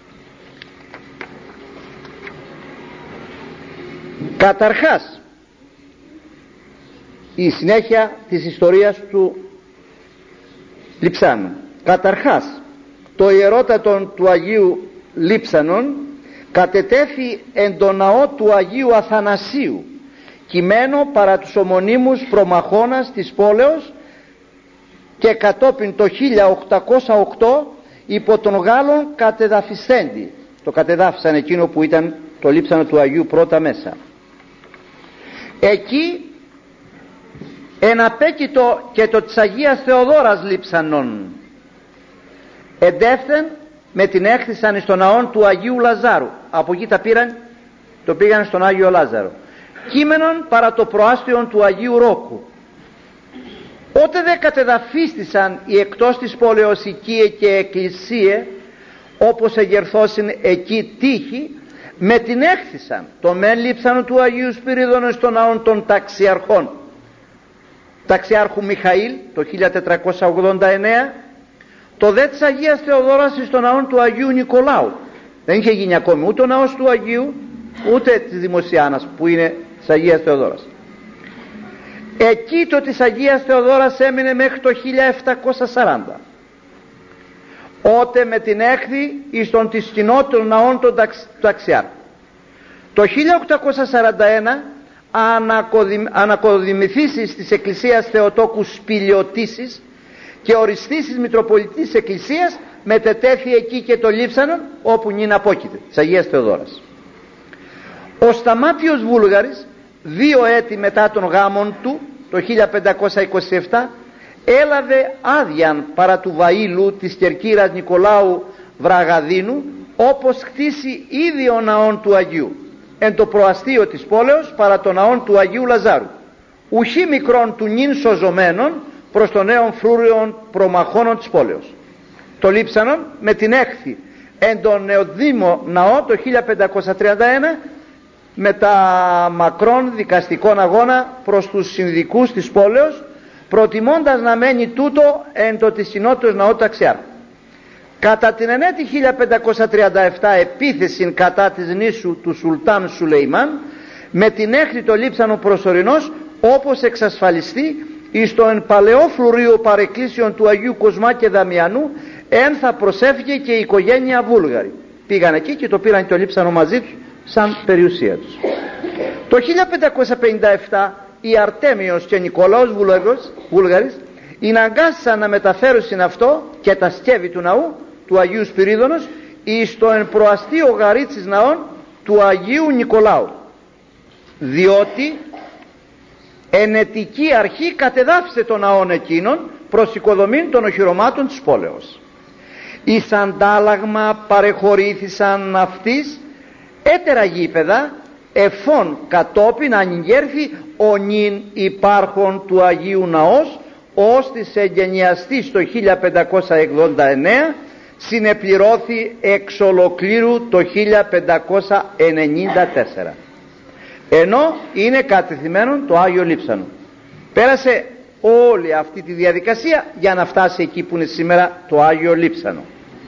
A: Καταρχάς, η συνέχεια της ιστορίας του Λειψάνου. Καταρχάς, το ιερότατον του Αγίου Λείψανον κατετέθη εν το ναό του Αγίου Αθανασίου, κειμένο παρά τους ομονίμους προμαχώνας της πόλεως, και κατόπιν το χίλια οκτακόσια οκτώ υπό τον Γάλλων κατεδαφισθέντη. Το κατεδάφισαν εκείνο που ήταν το λείψανο του Αγίου πρώτα μέσα. Εκεί εναπέκειτο και το της Αγίας Θεοδόρας λείψανον. Εντεύθεν με την έκθισαν εις τον ναόν του Αγίου Λαζάρου. Από εκεί τα πήραν, το πήγαν στον Άγιο Λάζαρο. Κείμενον παρά το προάστιον του Αγίου Ρόκου. Ότε δε κατεδαφίστησαν οι εκτός της πόλεως οικίε και εκκλησίε, όπως εγερθώσιν εκεί τύχη, με την έκθισαν το μεν λείψανο του Αγίου Σπυρίδωνος στον ναόν των ταξιαρχών, ταξιάρχου Μιχαήλ το χίλια τετρακόσια ογδόντα εννέα, το δε της Αγίας Θεοδόρας στον ναόν του Αγίου Νικολάου. Δεν είχε γίνει ακόμη ούτε ο ναός του Αγίου ούτε της Δημοσιάνας που είναι της Αγίας Θεοδόρας. Εκεί το της Αγίας Θεοδόρας έμεινε μέχρι το χίλια επτακόσια σαράντα, ότε με την έκθη εις των της κοινότητων ναών των ταξ, ταξιάρχων. Το χίλια οκτακόσια σαράντα ένα ανακοδημηθήσεις της Εκκλησίας Θεοτόκου Σπηλιωτήσης και οριστήσεις Μητροπολιτής Εκκλησίας, μετετέθη εκεί και το λείψανον όπου νυν απόκειται της Αγίας Θεοδόρας. Ο Σταμάτιος Βούλγαρης δύο έτη μετά τον γάμον του το χίλια πεντακόσια είκοσι επτά έλαβε άδειαν παρά του Βαΐλου της κερκύρας Νικολάου Βραγαδίνου, όπως χτίσει ήδη ο ναόν του Αγίου εν το προαστείο της πόλεως παρά το ναόν του Αγίου Λαζάρου, ουχή μικρόν του νυν σωζωμένων προς τον νέον φρούριον προμαχώνων της πόλεως. Το λείψανον με την έκθη εν τον νεοδήμο ναό το χίλια πεντακόσια τριάντα ένα, με τα μακρόν δικαστικών αγώνα προς τους συνδικούς της πόλεως, προτιμώντας να μένει τούτο εν το της κοινότητος ναό ταξιάρχου. Κατά την ενέτη χίλια πεντακόσια τριάντα επτά επίθεση κατά της νήσου του Σουλτάν Σουλεϊμάν, με την έκθη το λείψανο προσωρινός, όπως εξασφαλιστεί εις το εν παλαιό φρουρίο παρεκκλήσεων του Αγίου Κοσμά και Δαμιανού, εν θα προσέφηκε και η οικογένεια Βούλγαρη. Πήγαν εκεί και το πήραν το λείψανο μαζί τους σαν περιουσία τους. Το χίλια πεντακόσια πενήντα επτά οι Αρτέμιος και Νικολάος Βούλγαρης ειναγκάσαν να μεταφέρουν αυτό και τα σκεύη του ναού του Αγίου Σπυρίδωνος εις το εν προαστείο γαρίτσις ναών του Αγίου Νικολάου, διότι ενετική αρχή κατεδάφισε τον ναόν εκείνον προς οικοδομήν των οχυρωμάτων της πόλεως. Εις αντάλλαγμα παρεχωρήθησαν αυτής έτερα γήπεδα, εφών κατόπιν ανηγέρθη ο νυν υπάρχον του Αγίου Ναός, ώστις εγγενιαστής το χίλια πεντακόσια ογδόντα εννέα, συνεπληρώθη εξ ολοκλήρου το χίλια πεντακόσια ενενήντα τέσσερα, ενώ είναι κατεθειμένο το Άγιο Λείψανο. Πέρασε όλη αυτή τη διαδικασία για να φτάσει εκεί που είναι σήμερα το Άγιο Λείψανο.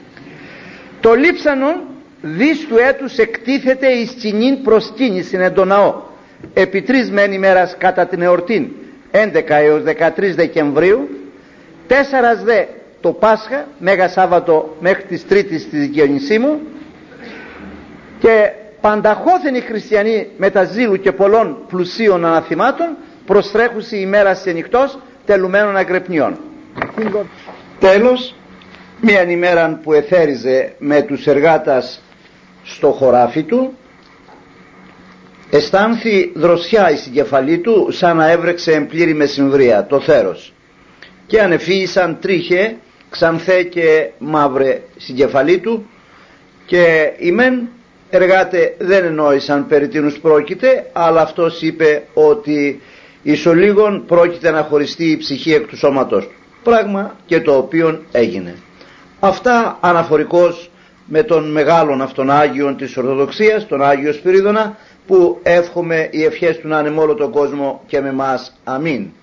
A: Το Λείψανο δις του έτους εκτίθεται εις κοινήν προσκύνησιν εν το ναό, επί τρεις μεν ημέρας κατά την εορτήν έντεκα έως δεκατρείς Δεκεμβρίου, τέσσερας δε το Πάσχα, Μέγα Σάββατο μέχρι τις Τρίτης της Διονυσίμου, και πανταχώθεν οι χριστιανοί με τα ζήλου και πολλών πλουσίων αναθυμάτων προστρέχουσι ημέρας σε νυχτός τελουμένων αγρεπνιών. Τέλος, μίαν ημέραν που εθέριζε με τους εργάτας στο χωράφι του, αισθάνθη δροσιά η συγκεφαλή του, σαν να έβρεξε εμπλήρη μεσημβρία το θέρος, και ανεφύησαν τρίχε ξανθέ και μαύρε συγκεφαλή του, και οι μεν εργάτε δεν εννοήσαν περί τίνους πρόκειται, αλλά αυτός είπε ότι εις ολίγων πρόκειται να χωριστεί η ψυχή εκ του σώματος του, πράγμα και το οποίον έγινε. Αυτά αναφορικώς με τον μεγάλον αυτόν Άγιον της Ορθοδοξίας, τον Άγιο Σπυρίδωνα, που εύχομαι οι ευχές του να είναι με όλο τον κόσμο και με μας. Αμήν.